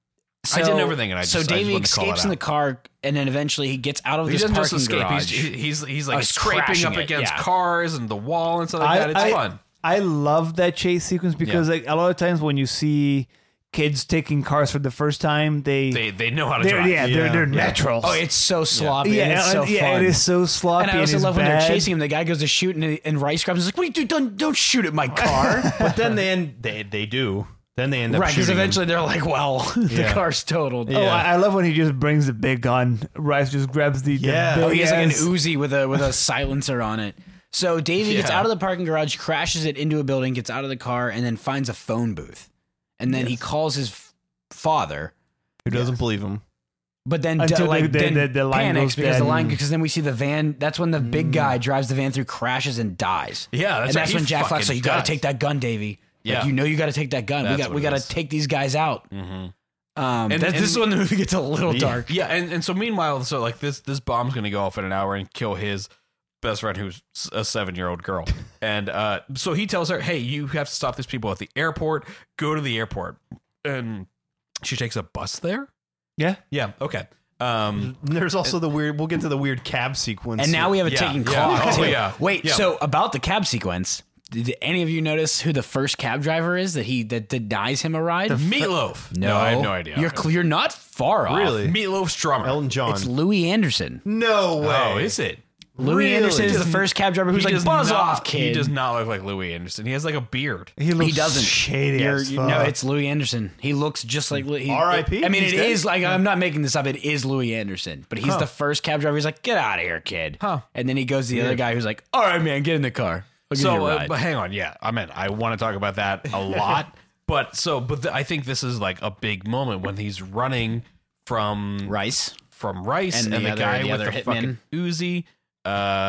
I didn't overthink it. I so just Davey wanted to call escapes it in the out. car, and then eventually he gets out of He this doesn't parking just escape. garage. He's like he's scraping crashing up it, against yeah. cars and the wall and stuff like that. It's fun. I love that chase sequence because like a lot of times when you see kids taking cars for the first time, They know how to they're, drive. yeah, they're natural. Oh, it's so sloppy. yeah, and it's so yeah, fun. it is so sloppy. And I also it's love when they're bad. chasing him. The guy goes to shoot, and Rice grabs him. He's like, "What do you do? Don't shoot at my car!" But then they do. Then they end up Right? Because shooting him. eventually they're like, "Well, the Yeah. car's totaled." Oh, I love when he just brings the big gun. Rice just grabs the Yeah. big Oh, he has like an ass- Uzi with a silencer on it. So Davey gets Yeah. out of the parking garage, crashes it into a building, gets out of the car, and then finds a phone booth. And then he calls his father, Who doesn't believe him? but then Until like the line panics goes because the dead. line because then we see the van. That's when the big guy drives the van through, crashes, and dies. Yeah, and that's right. when He Jack Flack's like, fucking "You got dies. to take that gun, Davey. Yeah. Like, you got to take that gun. That's we what got it to is. take these guys out." Mm-hmm. This is when the movie gets a little dark. Yeah, and so meanwhile, so like this bomb's gonna go off in an hour and kill his best friend, who's a 7-year-old girl, and so he tells her, "Hey, you have to stop these people at the airport. Go to the airport." And she takes a bus there. Yeah. Yeah. Okay. There's also the weird. We'll get to the weird cab sequence. And now we have a Yeah, ticking yeah. clock. Oh, too. yeah. Wait, Yeah. so about the cab sequence, did any of you notice who the first cab driver is that denies him a ride? Meatloaf. No, I have no idea. You're not far off. Really? Meatloaf's drummer. Elton John. It's Louis Anderson. No way. Oh, is it? Louis Really? Anderson is the Doesn't- first cab driver who's He like, does "Buzz not- off, kid." He does not look like Louis Anderson. He has like a beard. He looks doesn't. shady as fuck. No, it's Louis Anderson. He looks just like R.I.P.? I mean, He's it dead? is like I'm not making this up. It is Louis Anderson, but he's the first cab driver. He's like, "Get out of here, kid." Huh. And then he goes to the other guy who's like, "All right, man, get in the car. I'll give you a So, ride." but hang on, yeah, I want to talk about that a lot, but I think this is like a big moment when he's running from Rice. Rice And and, the the other- guy the with other the hitman. fucking Uzi. He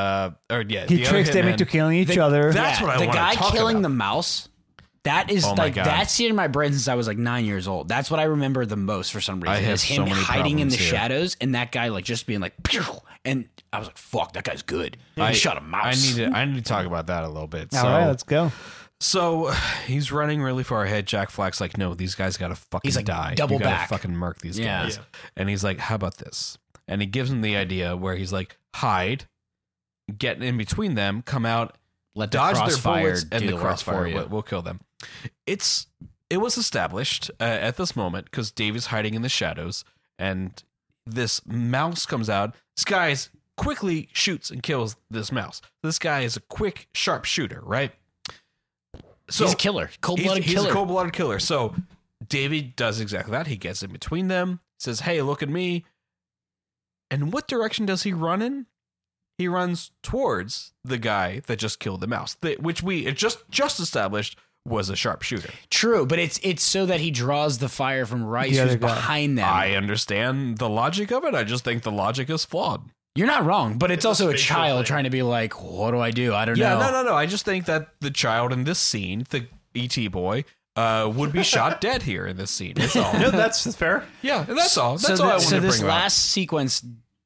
The other tricks them hitman. into killing each other. That's what I the wanna guy talk killing about. the mouse. That is Oh my like God. that's seen in my brain since I was like 9 years old. That's what I remember the most for some reason. I have is him so many hiding in the problems here. shadows and that guy like just being like, "Pew!" And I was like, "Fuck, that guy's good." He shot a mouse. I need to talk about that a little bit. All right, let's go. So he's running really far ahead. Jack Flack's like, "No, these guys gotta fucking He's like, die. double you gotta back. fucking murk these Yeah. guys." And he's like, "How about this?" And he gives him the idea where he's like, "Hide, get in between them, come out, Let the dodge their crossfire bullets, do and the the work for crossfire you. will kill them." It was established at this moment because Dave is hiding in the shadows, and this mouse comes out. This guy quickly shoots and kills this mouse. This guy is a quick, sharp shooter, right? So He's a killer, cold-blooded he's killer. a cold-blooded killer. So Davey does exactly that. He gets in between them, says, "Hey, look at me." And what direction does he run in? He runs towards the guy that just killed the mouse, which we just established was a sharpshooter. True, but it's so that he draws the fire from Rice, The who's other guy. behind them. I understand the logic of it. I just think the logic is flawed. You're not wrong, but it's also a spatial child thing. trying to be like, "What do I do? I don't know." No. I just think that the child in this scene, the ET boy, would be shot dead here in this scene. That's all. No, that's fair. Yeah, that's all. That's so all I wanted so to this bring up. last sequence,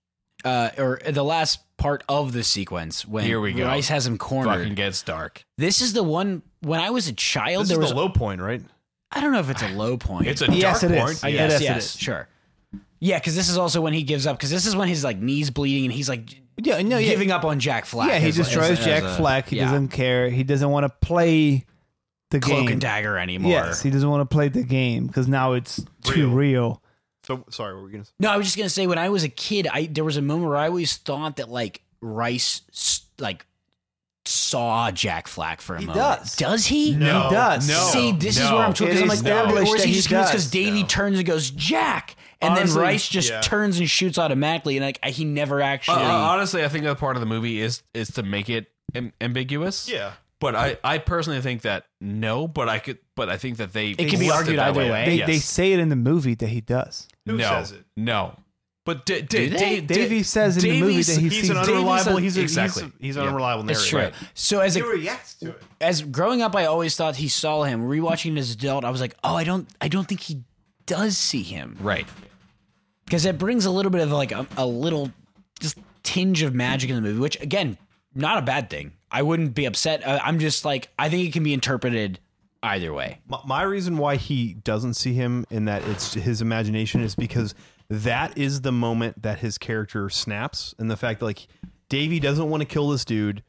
or the last part of the sequence when Here we go. Rice has him cornered. Fucking gets dark. This is the one when I was a child. This there is was the low point, right? I don't know if it's a low point. It's a Yes, dark it is. point. I Yeah, guess, yes, it yes, is. sure. Yeah, because this is also when he gives up. Because this is when his like knees bleeding and he's like giving up on Jack Flack. Yeah, he as- destroys as Jack a- Flack. He yeah. doesn't care. He doesn't want to play the Cloak game. and Dagger anymore. Yes, he doesn't want to play the game because now it's too real. So sorry, what were we gonna say? No, I was just gonna say when I was a kid, there was a moment where I always thought that like Rice like saw Jack Flack for a moment. does. Does he? No, He does. No, See, this is no. where I'm talking. It I'm is like, or established is that he he just because does. Davey turns and goes Jack, and Honestly, then Rice just yeah. turns and shoots automatically, and like he never actually. Honestly, I think that part of the movie is to make it ambiguous. Yeah. But I personally think that no, but I think that they It can be left argued that either way. They Yes. they say it in the movie that he does. Who no, says it? No. But Davey says in the movie that he He's sees an unreliable. He's He's exactly. he's an unreliable narrator. It's true. Right. So as He a reacts to it. as growing up, I always thought he saw him. Rewatching it as an adult, I was like, oh, I don't think he does see him. Right. Because it brings a little bit of like a little just tinge of magic in the movie, which again, not a bad thing. I wouldn't be upset. I'm just like, I think it can be interpreted either way. My reason why he doesn't see him in that it's his imagination is because that is the moment that his character snaps, and the fact that like Davey doesn't want to kill this dude.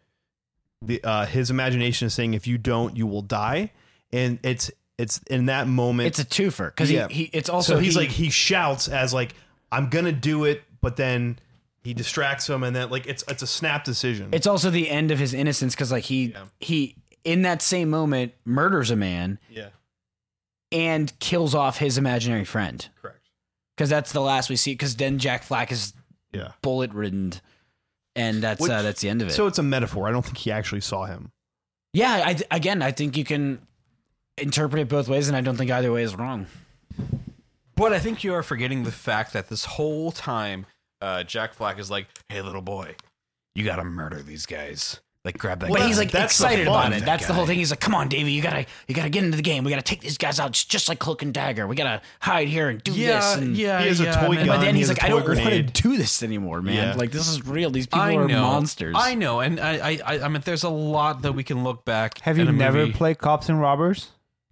His imagination is saying if you don't, you will die, and it's in that moment. It's a twofer because Yeah. he it's also So he shouts as like I'm gonna do it, but then he distracts him, and then like it's a snap decision. it's also the end of his innocence because like he in that same moment murders a man yeah, and kills off his imaginary friend correct. because that's the last we see. Because then Jack Flack is Yeah. bullet ridden, and that's the end of it. So it's a metaphor. I don't think he actually saw him. yeah, I think you can interpret it both ways, and I don't think either way is wrong. But I think you are forgetting the fact that this whole time, Jack Flack is like, "Hey, little boy, you got to murder these guys. Like, grab that." Well, guy. he's like that's the excited fun, about it. that That's the guy. whole thing. He's like, "Come on, Davey, you gotta get into the game. We gotta take these guys out just like Cloak and Dagger. We gotta hide here and do this." And He has a toy And gun. by then he he's has like, a "I toy don't want to grenade. do this anymore, man. Yeah. Like this is real. These people I are know, monsters." I know, and I mean, there's a lot that we can look back. Have in you a never movie. played Cops and Robbers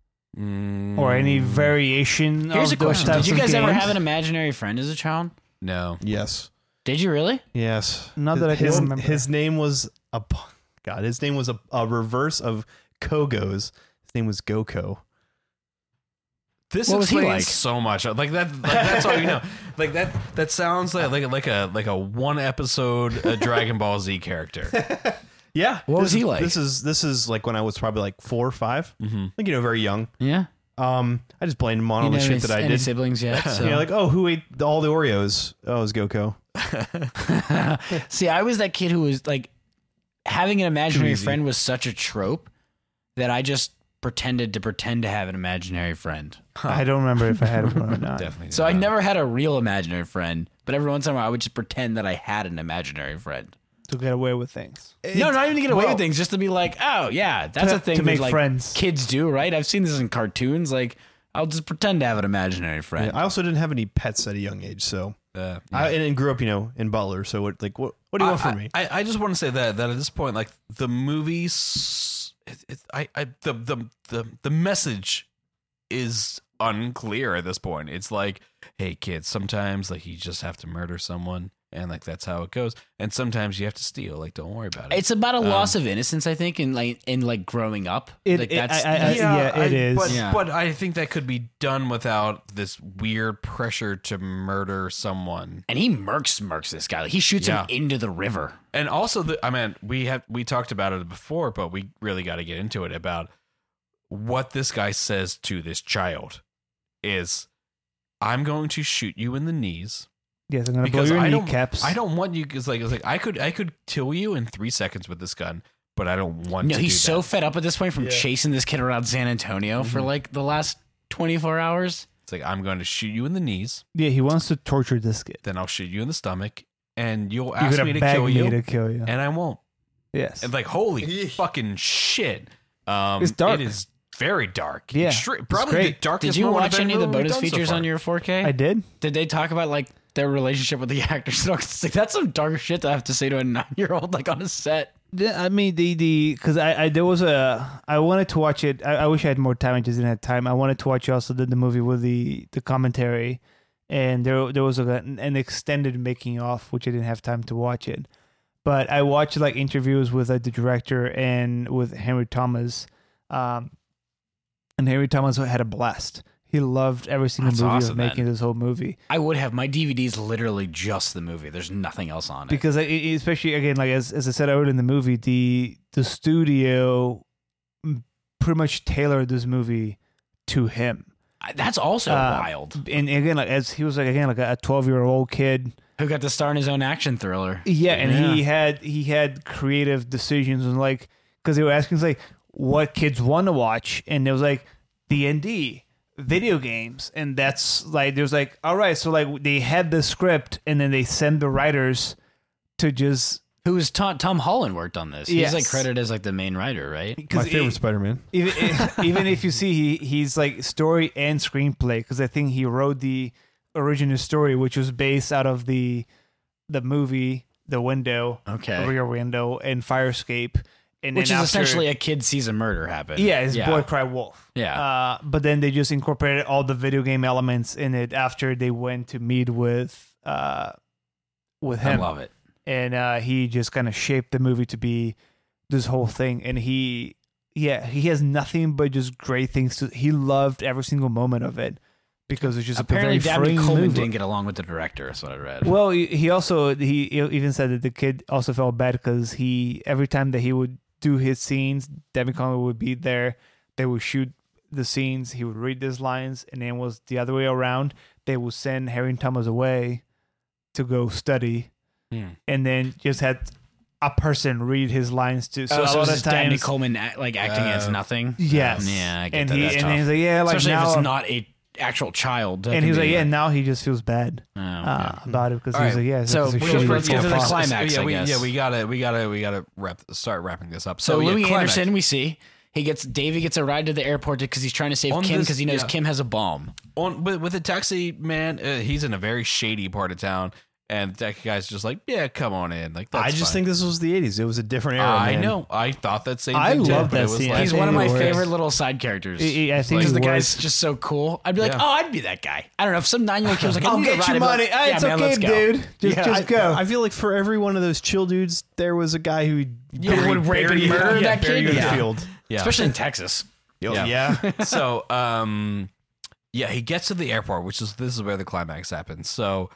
or any variation? Here's a of those question: types Did you of guys ever games? have an imaginary friend as a child? No. Yes. Did you really? Yes. Not that I can his, remember. His name was his name was a reverse of Kogo's. His name was Goko. This What was he explains like? so much. Like that. Like that's all you know. Like that. That sounds like a one episode Dragon Ball Z character. Yeah. What was he like? This is like when I was probably like 4 or 5. Mm-hmm. Like very young. Yeah. I just blamed him on all the shit that I any did. siblings yet? So. You know, like, oh, who ate all the Oreos? Oh, it was Goko. See, I was that kid who was like having an imaginary easy. friend was such a trope that I just pretended to have an imaginary friend. I don't remember if I had one or not. Definitely. So I never had a real imaginary friend, but every once in a while I would just pretend that I had an imaginary friend. To get away with things. No, not even to get away well- with things, just to be like, oh yeah, that's To- a thing to that, make like, friends. kids do, right? I've seen this in cartoons. Like, I'll just pretend to have an imaginary friend. I also didn't have any pets at a young age, so Yeah. and grew up, in Butler. So what do you want from me? I just want to say that at this point, like the movies, the message is unclear at this point. It's like, hey kids, sometimes like you just have to murder someone, and like that's how it goes. And sometimes you have to steal. Like, don't worry about it. It's about a loss of innocence, I think, in like growing up. It- Like it- that's yeah, it is. But, Yeah. but I think that could be done without this weird pressure to murder someone. and he murks this guy. Like, he shoots him Yeah. into the river. And also, we talked about it before, but we really got to get into it about what this guy says to this child is, I'm going to shoot you in the knees Yes, I'm gonna blow because your I kneecaps. don't want you, because like, it's like I could kill you in 3 seconds with this gun, but I don't want No, to he's do so that. fed up at this point from chasing this kid around San Antonio for like the last 24 hours. It's like, I'm going to shoot you in the knees, Yeah, he wants to torture this kid. then I'll shoot you in the stomach, and you'll You're ask gonna me to beg kill me you, to kill you. and I won't. Yes. And like, holy fucking shit. It's dark. It is very dark. Yeah, Probably great. the darkest Did you moment watch any of the we've bonus done so features far. on your 4K? I did. Did they talk about like their relationship with the actors? It's like, that's some dark shit to have to say to a 9-year-old like on a set. I mean the because I there was I wanted to watch it. I wish I had more time. I just didn't have time. I wanted to watch also the movie with the commentary, and there was an extended making of which I didn't have time to watch it. But I watched like interviews with the director and with Henry Thomas, and Henry Thomas had a blast. He loved every single That's movie awesome, of making this whole movie. I would have. My DVD's literally just the movie. There's nothing else on it. Because especially again, like as I said earlier in the movie, the studio pretty much tailored this movie to him. That's also wild. And again, like as he was like again like a 12-year-old kid Who got to star in his own action thriller. Yeah, and he had creative decisions and like because they were asking like what kids want to watch, and it was like D&D. Video games, and that's like there's like all right, so like they had the script and then they send the writers to just Who was Tom Holland worked on this. Yes. He's like credited as like the main writer, right? My favorite Spider-Man. even if you see he's like story and screenplay because I think he wrote the original story which was based out of the movie The Window, Okay. Rear Window, and Firescape. And Which is then essentially a kid sees a murder happen. Yeah, it's Boy Cry Wolf. Yeah. But then they just incorporated all the video game elements in it after they went to meet with him. I love it. And he just kind of shaped the movie to be this whole thing. And he has nothing but just great things he loved every single moment of it because it's just Apparently, a very Dabney freeing Coleman movie. didn't get along with the director. That's what I read. Well, he even said that the kid also felt bad because every time that he would do his scenes, Dabney Coleman would be there. They would shoot the scenes. He would read these lines, and then it was the other way around. They would send Harry Thomas away to go study, and then just had a person read his lines too. So a so lot is of Dabney times, Coleman like acting as nothing? yes, Yeah, I get and that. That's and tough. he's like, yeah, like Especially now, if it's not a actual child. That and can he was be like, yeah, now he just feels bad about it because All he was right. like, yeah, So it's a let's shitty get to the fuck. climax. Yeah, I guess. we gotta start wrapping this up. So yeah, Louis climax. Anderson, we see Davey gets a ride to the airport because he's trying to save On Kim this- because he knows yeah. Kim has a bomb. with the taxi man, he's in a very shady part of town, and that guy's just like, yeah, come on in. Like, that's I just fine. think this was the 80s. It was a different era. I man. know. I thought that same. I thing too, love but that it was scene. like- He's think one of my it works. favorite little side characters. I think Because it the works. guy's just so cool. I'd be like, Yeah. oh, I'd be that guy. I don't know. If some 9-year-old kid was like, I'll I'm gonna get ride you him, I'd be money. like, yeah, It's man, okay, let's go. dude. Just go. I feel like for every one of those chill dudes, there was a guy who would rape and murder that buried kid? in the Yeah. field. Yeah. Especially in Texas. Yeah. So, yeah, he gets to the airport, this is where the climax happens. So,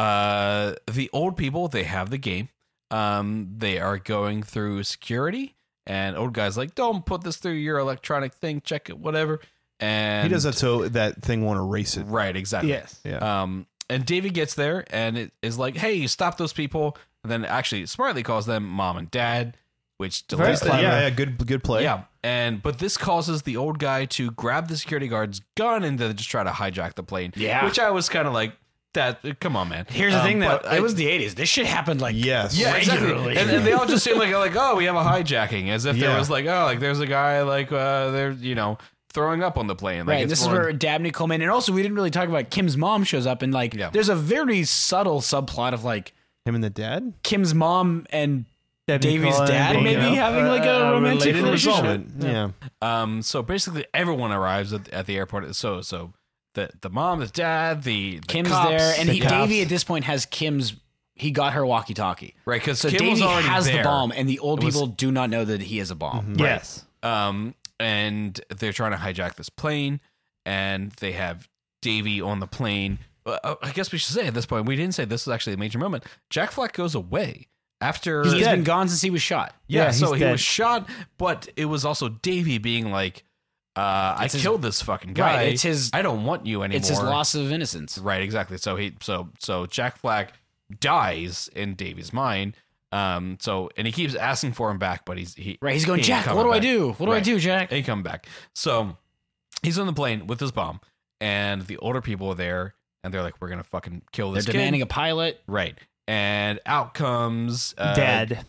the old people, they have the game. They are going through security, and old guy's like, "Don't put this through your electronic thing. Check it, whatever." And He does that so that thing won't erase it. right, exactly. Yes. Yeah. And Davey gets there, and it is like, "Hey, stop those people!" And then actually smartly calls them mom and dad, which Very delays them. clever. Yeah, good play. Yeah, but this causes the old guy to grab the security guard's gun and then just try to hijack the plane. Yeah. which I was kind of like, "That come on, man." Here's the thing, though. but It was the 80s. This shit happened like Yes. yeah, exactly. regularly. And they all just seem like oh, we have a hijacking, as if there Yeah. was like there's a guy like they're throwing up on the plane. Like, Right, it's this is more- where Dabney Coleman, and also we didn't really talk about Kim's mom shows up, and like, Yeah. there's a very subtle subplot of like Him and the dad? Kim's mom and Dabney Davey's Coleman dad being, maybe having like a romantic related relationship. Yeah. So basically, everyone arrives at the airport. So the mom, the dad, the Kim's cops, there, and the cops. Davey at this point has Kim's. He got her walkie-talkie, right, because so Kim was Davey already has there. the bomb, and the old It was- people do not know that he has a bomb. Yes. And they're trying to hijack this plane, and they have Davey on the plane. I guess we should say at this point, we didn't say this was actually a major moment. Jack Flack goes away after He's been gone since he was shot. Yeah, Yeah, so he's he dead. was shot, but it was also Davey being like, I killed this fucking guy. Right, it's his- I don't want you anymore. It's his loss of innocence. Right, exactly. So Jack Flack dies in Davey's mind. And he keeps asking for him back, but he's He's going, he ain't Jack, coming what do I back. do? What do I Right. do, Jack? Ain't coming back. So he's on the plane with his bomb, and the older people are there, and they're like, "We're gonna fucking kill They're this kid." demanding a pilot. Right, and out comes Dad.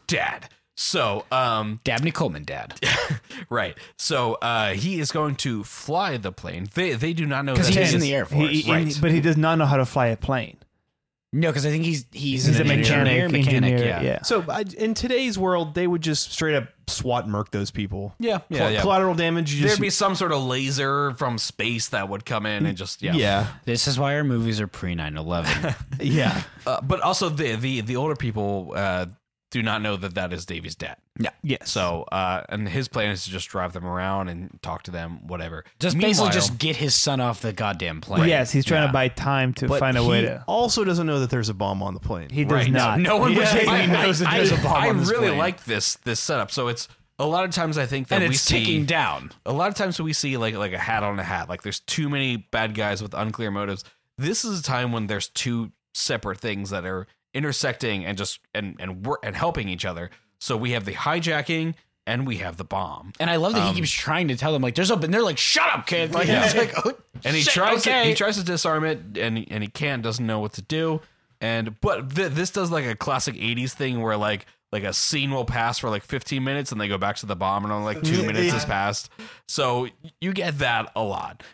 So Dabney Coleman, dad. right. So he is going to fly the plane. They do not know Because that he's he in is- the Air Force. Right. But he does not know how to fly a plane. No, because I think he's He's a an mechanic. Yeah. So in today's world, they would just straight up SWAT murk those people. Yeah. Collateral damage. You There'd just, be some sort of laser from space that would come in and just yeah. This is why our movies are pre 9/11. Yeah. But also the older people do not know that is Davy's dad. Yeah. Yes. So and his plan is to just drive them around and talk to them, whatever. Just Meanwhile- basically just get his son off the goddamn plane. Yes, he's trying Yeah. to buy time to But find a he way to. also doesn't know that there's a bomb on the plane. He does Right. not. No one but Davey I- knows that there's a bomb I on this really plane. like this setup. So it's a lot of times I think that And we it's see ticking down. a lot of times we see like a hat on a hat. Like there's too many bad guys with unclear motives. This is a time when there's two separate things that are intersecting and just and helping each other. So we have the hijacking and we have the bomb. And I love that he keeps trying to tell them like there's a, and they're like, shut up, kid. Like, he's like, oh, And he shit, tries okay. to disarm it and he can't, doesn't know what to do. And but this does like a classic 80s thing where like a scene will pass for like 15 minutes and they go back to the bomb and only like 2 minutes has passed. So you get that a lot.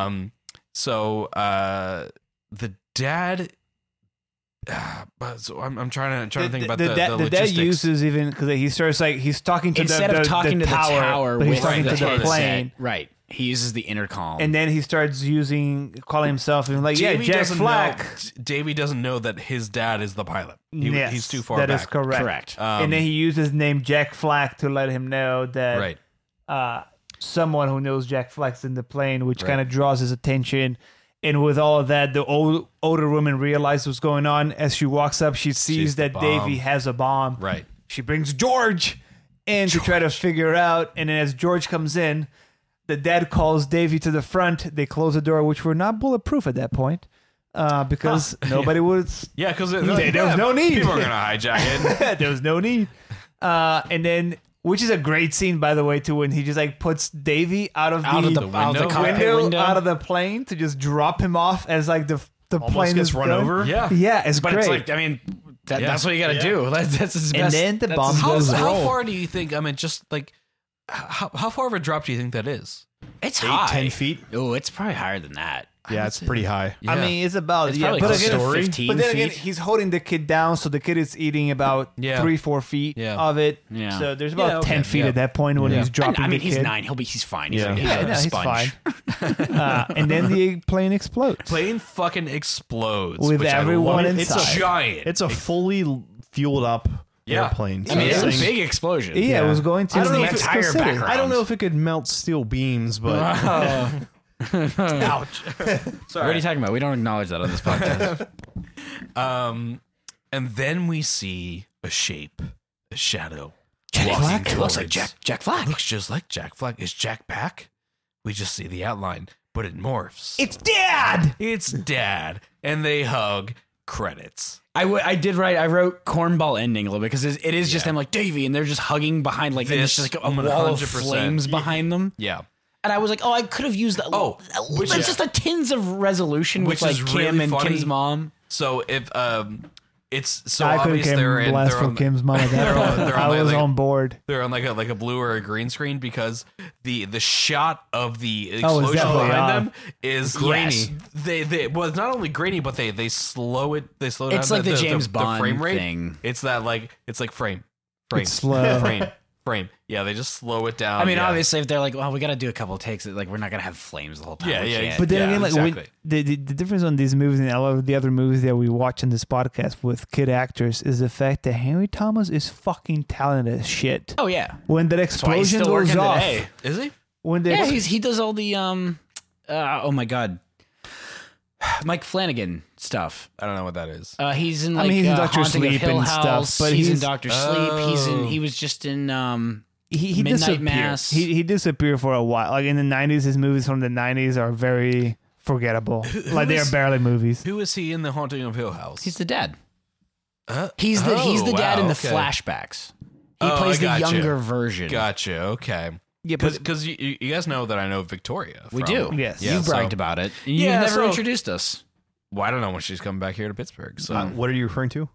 So the dad. But so I'm trying to think about the dad logistics. uses even because he starts like he's talking to Instead the of talking the to tower, the tower, but he's with talking the to the headset. plane. Right. He uses the intercom. And then he starts calling himself and like, Davey Jack doesn't Flack. know- Davey doesn't know that his dad is the pilot. Yes, He's too far That back. is correct. Correct. And then he uses name Jack Flack to let him know that Right. someone who knows Jack Flack's in the plane, which Right. kind of draws his attention. And with all of that, the older woman realizes what's going on. As she walks up, she sees the that bomb. Davey has a bomb. Right. She brings George in to try to figure out. And then as George comes in, the dad calls Davey to the front. They close the door, which were not bulletproof at that point. Because nobody would. Yeah, because there was no need. People are going to hijack it. There was no need. And then, which is a great scene, by the way, too, when he just like puts Davey out of the cockpit window. out of the plane to just drop him off as like the Almost plane gets is run going. over. Yeah. Yeah, it's but great. it's like, I mean, that's what you got to do. That's his And best. then the that's bomb his goes best off. How role. far do you think, I mean, just like, how far of a drop do you think that is? It's high. 10 feet. Oh, it's probably higher than that. Yeah, it's pretty high. I mean, it's about It's yeah, probably but close again, to 15 but then again, feet. he's holding the kid down, so the kid is eating about 3-4 feet Yeah. of it. Yeah. So there's about Yeah, okay. 10 feet Yeah. at that point when Yeah. he's dropping I mean, the he's kid. 9. He's fine. He's, Yeah. he's Yeah, a no, he's sponge. fine. And then the plane explodes. Plane fucking explodes. With which I everyone love. inside. It's giant. It's a fully fueled up airplane. I mean, it's a This thing- big explosion. Yeah, it was going to I don't know the if it's entire city. background. I don't know if it could melt steel beams, but Ouch. What are you talking about? We don't acknowledge that on this podcast. And then we see a shape, a shadow. Jack walking Flack? It looks like towards- Jack Flack. Looks just like Jack Flack. Is Jack back? We just see the outline, but it morphs. It's Dad! It's Dad, and they hug. Credits. I did write. I wrote cornball ending a little bit because it is just them like Davey, and they're just hugging behind like and This there's just like a wall of 100%. flames behind them. Yeah. And I was like, oh, I could have used that. Which it's is- just a tins of resolution which with like is Kim really and funny. Kim's mom. So if it's so I couldn't obvious care less they're for on Kim's mom at that point. they're on I was like- on board. they're on like a blue or a green screen because the shot of the Oh, it's explosion definitely behind off. them is Grainy. yes. They well, it's not only grainy, but they slow it. They slow down. It's like the James Bond frame rate. thing. It's that it's like frame. It's slow. frame. Yeah, they just slow it down. I mean, yeah. obviously, if they're like, well, we got to do a couple of takes, like we're not gonna have flames the whole time. Yeah, We yeah, can't. But then Yeah, again, like exactly. the difference on these movies and a lot of the other movies that we watch in this podcast with kid actors is the fact that Henry Thomas is fucking talented as shit. Oh yeah, When that that's why he's explosion still goes working off, today. Is he? when the Yeah, he does all the oh my god, Mike Flanagan stuff. I don't know what that is. He's in I like mean, he's in Dr. Haunting of Sleep Hill and stuff, House. but he's in he's- Doctor Sleep. Oh. He was just in he Midnight disappeared. Mass. He disappeared for a while. Like in the 90s, his movies from the 90s are very forgettable. Like they are is- barely movies. Who is he in the Haunting of Hill House? he's the dad. Uh, He's the dad wow, in the okay. flashbacks. He Oh, plays I the gotcha. younger version. Gotcha. Okay. Yeah, but Because you guys know that I know Victoria. We from- do. Yes. You've so- bragged about it. And you Yeah, never so- introduced us. Well, I don't know when she's coming back here to Pittsburgh. So what are you referring to?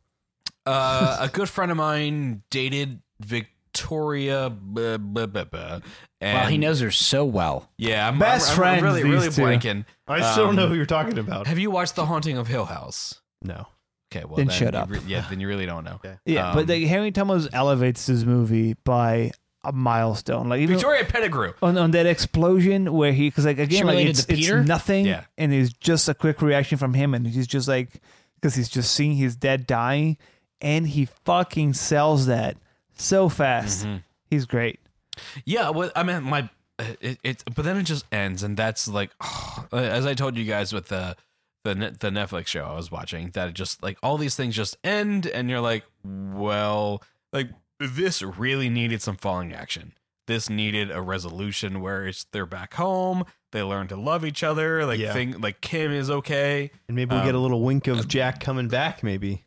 a good friend of mine dated Victoria. And Wow, he knows her so well. Yeah, I'm, Best I'm friends, really, these really two. blanking. I still don't know who you're talking about. Have you watched The Haunting of Hill House? No. Okay, well Then shut up. Then you really don't know. Okay. Yeah, but like, Henry Thomas elevates this movie by a milestone. Like even Victoria Pettigrew. on that explosion where he, because like again, She like related it's to Peter? nothing, Yeah. and it's just a quick reaction from him, and he's just like, because he's just seeing his dad dying, and he fucking sells that so fast. He's great. Yeah, well, I mean, but then it just ends, and that's like, as I told you guys with the Netflix show I was watching, that it just like all these things just end, and you're like, well, like this really needed some falling action. This needed a resolution where they're back home, they learn to love each other, like Kim is okay, And maybe we get a little wink of Jack coming back. Maybe.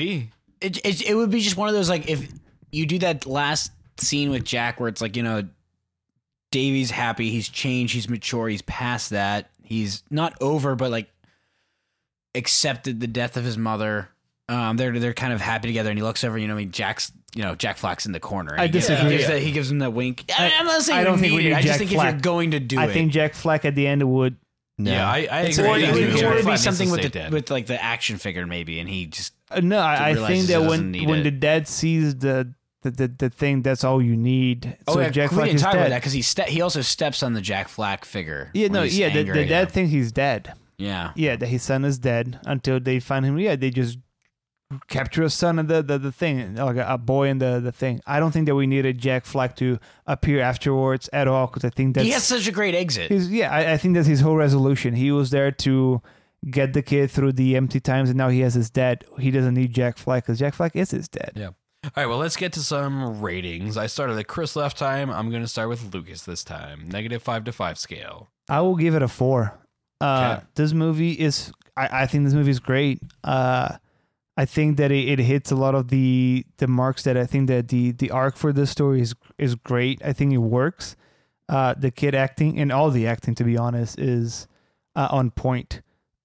It would be just one of those, like, if you do that last scene with Jack where it's like, Davy's happy, he's changed, he's mature, he's past that, he's not over, but like accepted the death of his mother. They're kind of happy together, and he looks over. Jack Flack's in the corner. And I disagree. He gives him that wink. I'm not saying I don't you think we need it. need I just Jack think Flack. if you're going to do I it, think Jack Flack at the end would. No. Yeah, I agree. or I think it Jack would Flack be needs something to with stay the dead. with like the action figure maybe, and he just No, I realizes think he that doesn't need when it. the dad sees the thing, that's all you need. So yeah, Jack we Flack didn't is talk about dead. that because he also steps on the Jack Flack figure. Yeah, when no, he's yeah. The angry at dad him. thinks he's dead. Yeah. Yeah, that his son is dead until they find him. Yeah, they just capture a son of the thing, like a boy in the thing. I don't think that we needed Jack Flack to appear afterwards at all, because I think that's He has such a great exit. I think that's his whole resolution. He was there to get the kid through the empty times, and now he has his dad. He doesn't need Jack Flack because Jack Flack is his dad. Yeah. All right, well, let's get to some ratings. I started at Chris last time. I'm going to start with Lucas this time. -5 to 5 scale. I will give it a 4. Okay. This movie is. I think this movie is great. I think that it hits a lot of the marks that I think that the arc for this story is great. I think it works. The kid acting and all the acting, to be honest, is on point.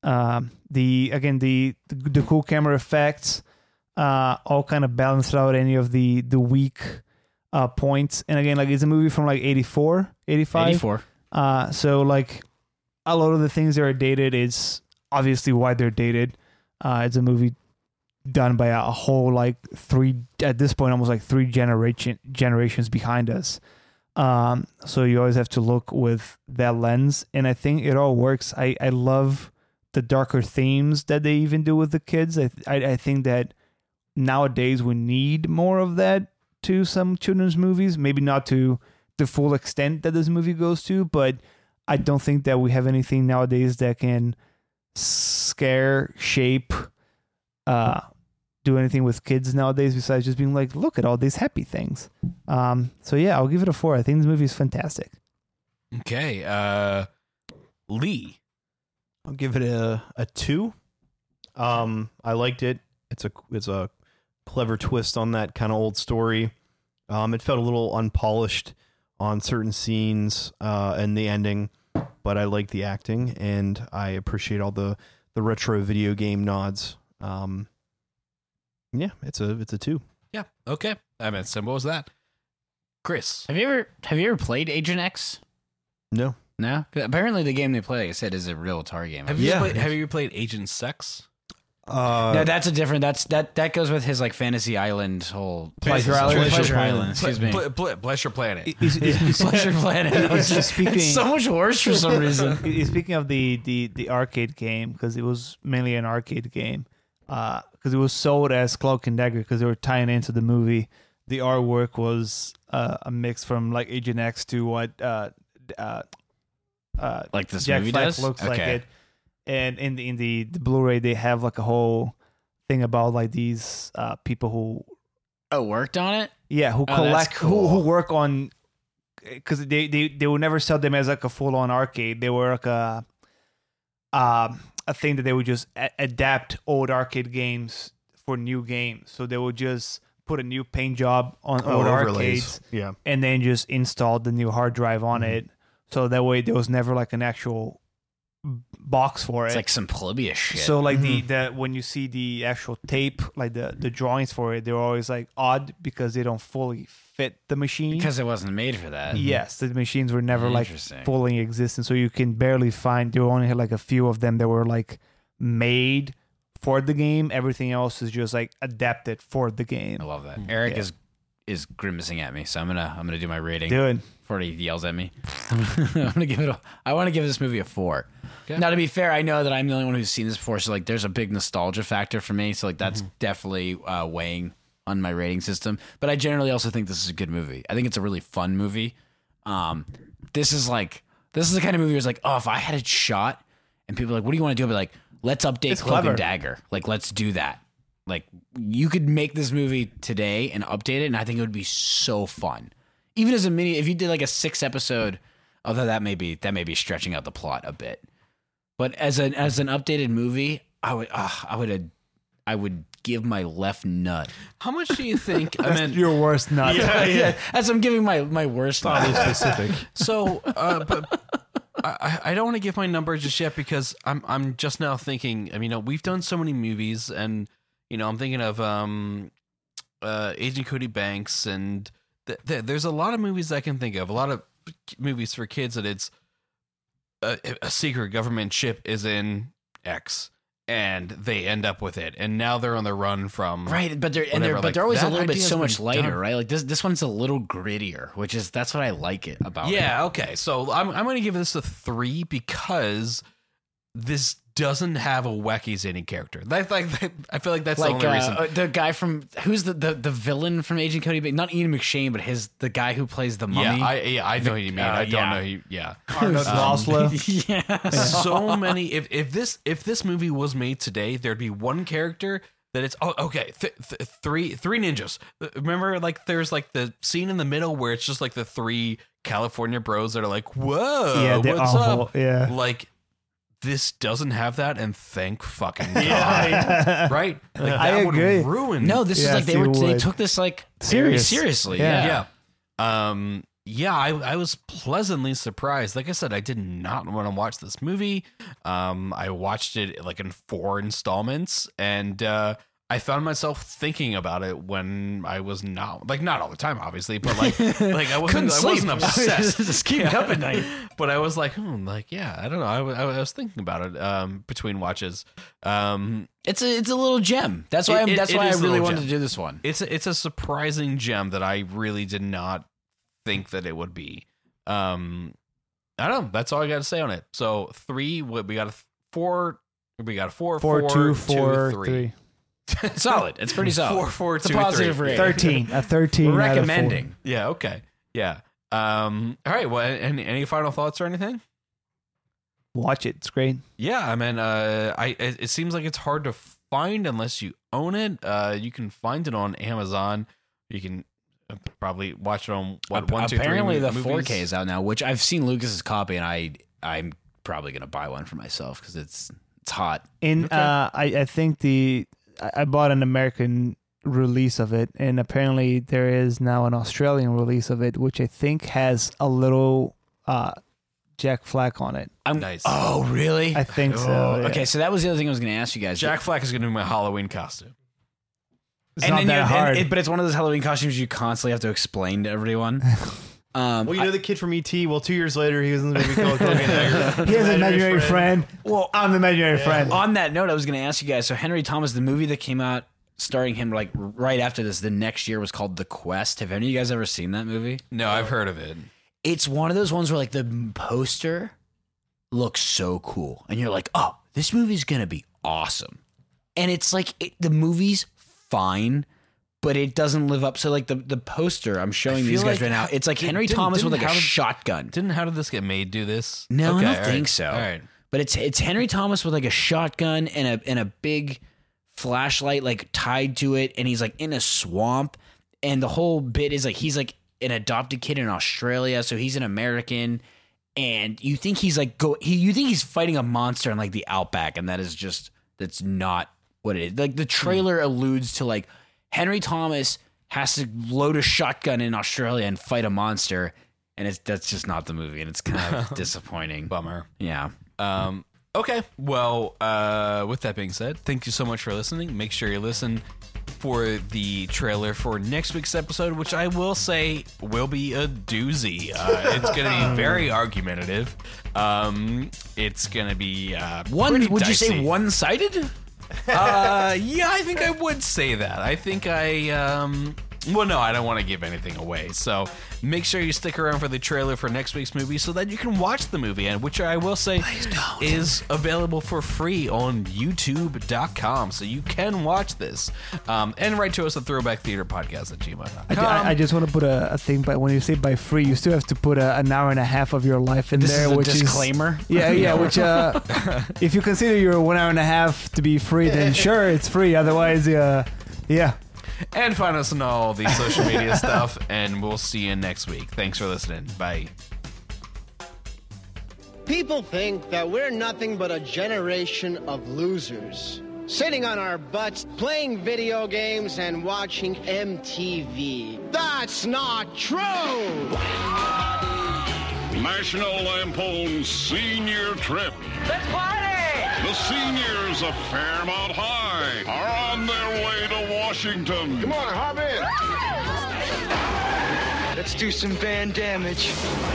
The cool camera effects all kind of balance out any of the weak points. And again, like, it's a movie from like 84, 85. 84. So like a lot of the things that are dated is obviously why they're dated. It's a movie done by a whole like at this point almost like three generations behind us. So you always have to look with that lens, and I think it all works. I love the darker themes that they even do with the kids. I think that nowadays we need more of that to some children's movies. Maybe not to the full extent that this movie goes to, but I don't think that we have anything nowadays that can scare, shape, do anything with kids nowadays besides just being like, look at all these happy things. So yeah, I'll give it a 4. I think this movie is fantastic. Okay, Lee. I'll give it a 2. I liked it. It's a clever twist on that kind of old story. It felt a little unpolished on certain scenes and the ending, but I like the acting and I appreciate all the retro video game nods. Yeah, it's a 2. Yeah, okay. I mean, simple as that. Chris. Have you ever played Agent X? No. No? Apparently the game they play, like I said, is a real Atari game. Have you played Agent Sex? No, that's a different. That goes with his like Fantasy Island whole Pleasure Island. Pleasure Island. Excuse me. Pleasure Planet. Pleasure Planet. Speaking- It's so much worse for some reason. Speaking of the arcade game, because it was mainly an arcade game, because it was sold as Cloak and Dagger because they were tying into the movie. The artwork was a mix from like Agent X to what Like this Jack movie Flack does. looks like Okay. it. And in the Blu-ray, they have like a whole thing about like these people who Worked on it. who Oh, collect that's cool. who work on, because they will never sell them as like a full-on arcade. They were like a thing that they would just adapt old arcade games for new games. So they would just put a new paint job on old arcades, Yeah. and then just install the new hard drive on it. So that way there was never like an actual box for It's it. like some plebeish shit. So like the when you see the actual tape, like the drawings for it, they're always like odd because they don't fully fit the machine. because it wasn't made for that. Yes, the machines were never like Interesting. fully existent, so you can barely find. There were only like a few of them that were like made for the game. Everything else is just like adapted for the game. I love that. Eric is grimacing at me, so I'm gonna do my rating. Do it. Before he yells at me, I want to give this movie a 4. Okay. Now, to be fair, I know that I'm the only one who's seen this before, so like there's a big nostalgia factor for me. So like that's definitely weighing on my rating system. But I generally also think this is a good movie. I think it's a really fun movie. This is the kind of movie where it's like, oh, if I had a shot and people are like, what do you want to do? I'd be like, let's update It's Cloak clever. and Dagger. Like, let's do that. Like, you could make this movie today and update it, and I think it would be so fun. Even as a mini, if you did like a 6 episode, although that may be stretching out the plot a bit. But as an updated movie, I would give my left nut. How much do you think? I That's mean, your worst nut. Yeah, as I'm giving my worst nut. Oddly specific. so, but I don't want to give my number just yet because I'm just now thinking. I mean, we've done so many movies, and I'm thinking of Agent Cody Banks, and there's a lot of movies I can think of. A lot of movies for kids that it's a secret government ship is in X, and they end up with it, and now they're on the run from Right, but they're whatever. Like, always a that little bit idea's so much been lighter, done. right? Like this one's a little grittier, that's what I like it about. Yeah, okay. So I'm going to give this a 3 because this doesn't have a wacky zany character. I feel like that's the only reason. The guy from who's the villain from Agent Cody Banks, not Ian McShane, but the guy who plays the mummy. I know what you mean. I don't yeah. know. Yeah. Arnold Vosloo. Yeah. So many. If this movie was made today, there'd be one character that it's three ninjas. Remember, like there's like the scene in the middle where it's just like the 3 California bros that are like, whoa, Yeah, they're what's awful. up? Yeah. Like this doesn't have that, and thank fucking God. Right? Like that I would agree. ruin. No, this is Yes, like they you would. took this like very Serious. seriously. Yeah. Yeah. I was pleasantly surprised. Like I said, I did not want to watch this movie. I watched it like in 4 installments, and I found myself thinking about it when I was not all the time, obviously, but like I wasn't obsessed. Just keep up at night. But I was like, yeah, I don't know. I was thinking about it between watches. It's a little gem. That's why It I is a really little wanted gem. to do this one. It's a surprising gem that I really did not think that it would be. I don't know. That's all I got to say on it. So 3. We got a 4. We got a 4. 4, 2, 4, 3. Solid. It's pretty solid. 4, 4, It's a 2, positive 3. rating. 13. A 13. We're out of 4. recommending. Yeah. Okay. Yeah. All right. Well, any final thoughts or anything? Watch it. It's great. Yeah. I mean, it seems like it's hard to find unless you own it. You can find it on Amazon. You can probably watch it on 1, 2, 3 Apparently the movies. 4K is out now, which I've seen Lucas's copy, and I'm probably gonna buy one for myself because it's hot. In I think I bought an American release of it, and apparently there is now an Australian release of it, which I think has a little Jack Flack on it. Nice. Oh, really? I think so. Yeah. Okay, so that was the other thing I was gonna ask you guys. Jack Flack is going to be my Halloween costume. It's not that hard. But it's one of those Halloween costumes you constantly have to explain to everyone. Well, you know the kid from E.T.? Well, 2 years later, he was in the movie called Cloak and Dagger. He has an imaginary friend. Well, I'm the imaginary friend. On that note, I was going to ask you guys. So Henry Thomas, the movie that came out starring him like right after this, the next year was called The Quest. Have any of you guys ever seen that movie? No, I've heard of it. It's one of those ones where like the poster looks so cool, and you're like, oh, this movie's going to be awesome. And it's like the movie's fine, but it doesn't live up. So like the poster I'm showing these guys right now, it's like Henry Thomas with like a shotgun. How did this get made? Do this? No, Okay, I all don't right. think so. All right. But it's Henry Thomas with like a shotgun and a big flashlight like tied to it, and he's like in a swamp, and the whole bit is like he's like an adopted kid in Australia, so he's an American, and you think he's like you think he's fighting a monster in like the outback, and that's not what it is. Like the trailer alludes to like Henry Thomas has to load a shotgun in Australia and fight a monster, and that's just not the movie, and it's kind of disappointing. Bummer. Yeah. Okay. Well, with that being said, thank you so much for listening. Make sure you listen for the trailer for next week's episode, which I will say will be a doozy. It's going to be very argumentative. It's going to be Would pretty you dicey. say one-sided? Yeah, I think I would say that. I think well, no, I don't want to give anything away. So make sure you stick around for the trailer for next week's movie so that you can watch the movie, and which I will say is available for free on YouTube.com. So you can watch this. And write to us at throwbacktheaterpodcast@gmail.com. I just want to put a thing, but when you say by free, you still have to put an hour and a half of your life in This there, is a which disclaimer. Yeah, which if you consider your 1 hour and a half to be free, then sure, it's free. Otherwise, yeah. And find us on all the social media stuff, and we'll see you next week. Thanks for listening. Bye. People think that we're nothing but a generation of losers, sitting on our butts, playing video games, and watching MTV. That's not true! National Lampoon's Senior Trip. Let's party! The seniors of Fairmount High are on their way to Washington. Come on, hop in! Let's do some van damage.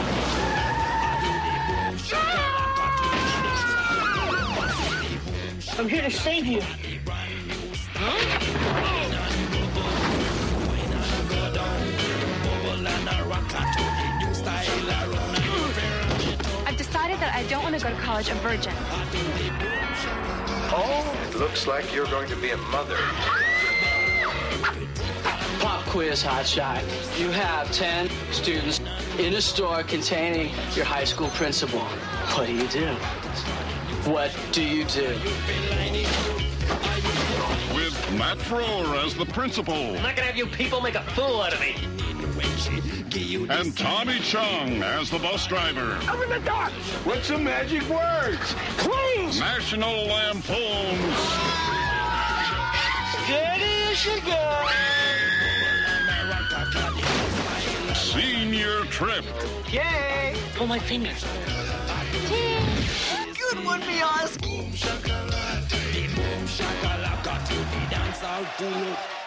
I'm here to save you. I've decided that I don't want to go to college a virgin. Oh, it looks like you're going to be a mother. Pop quiz, hotshot. You have 10 students in a store containing your high school principal. What do you do? What do you do? With Matt Froer as the principal. I'm not gonna have you people make a fool out of me. And Tommy Chung as the bus driver. Open the door! What's the magic words? Please! National Lampoon's Steady as she goes. Senior Trip. Yay! Pull my finger. Good one, Mioski.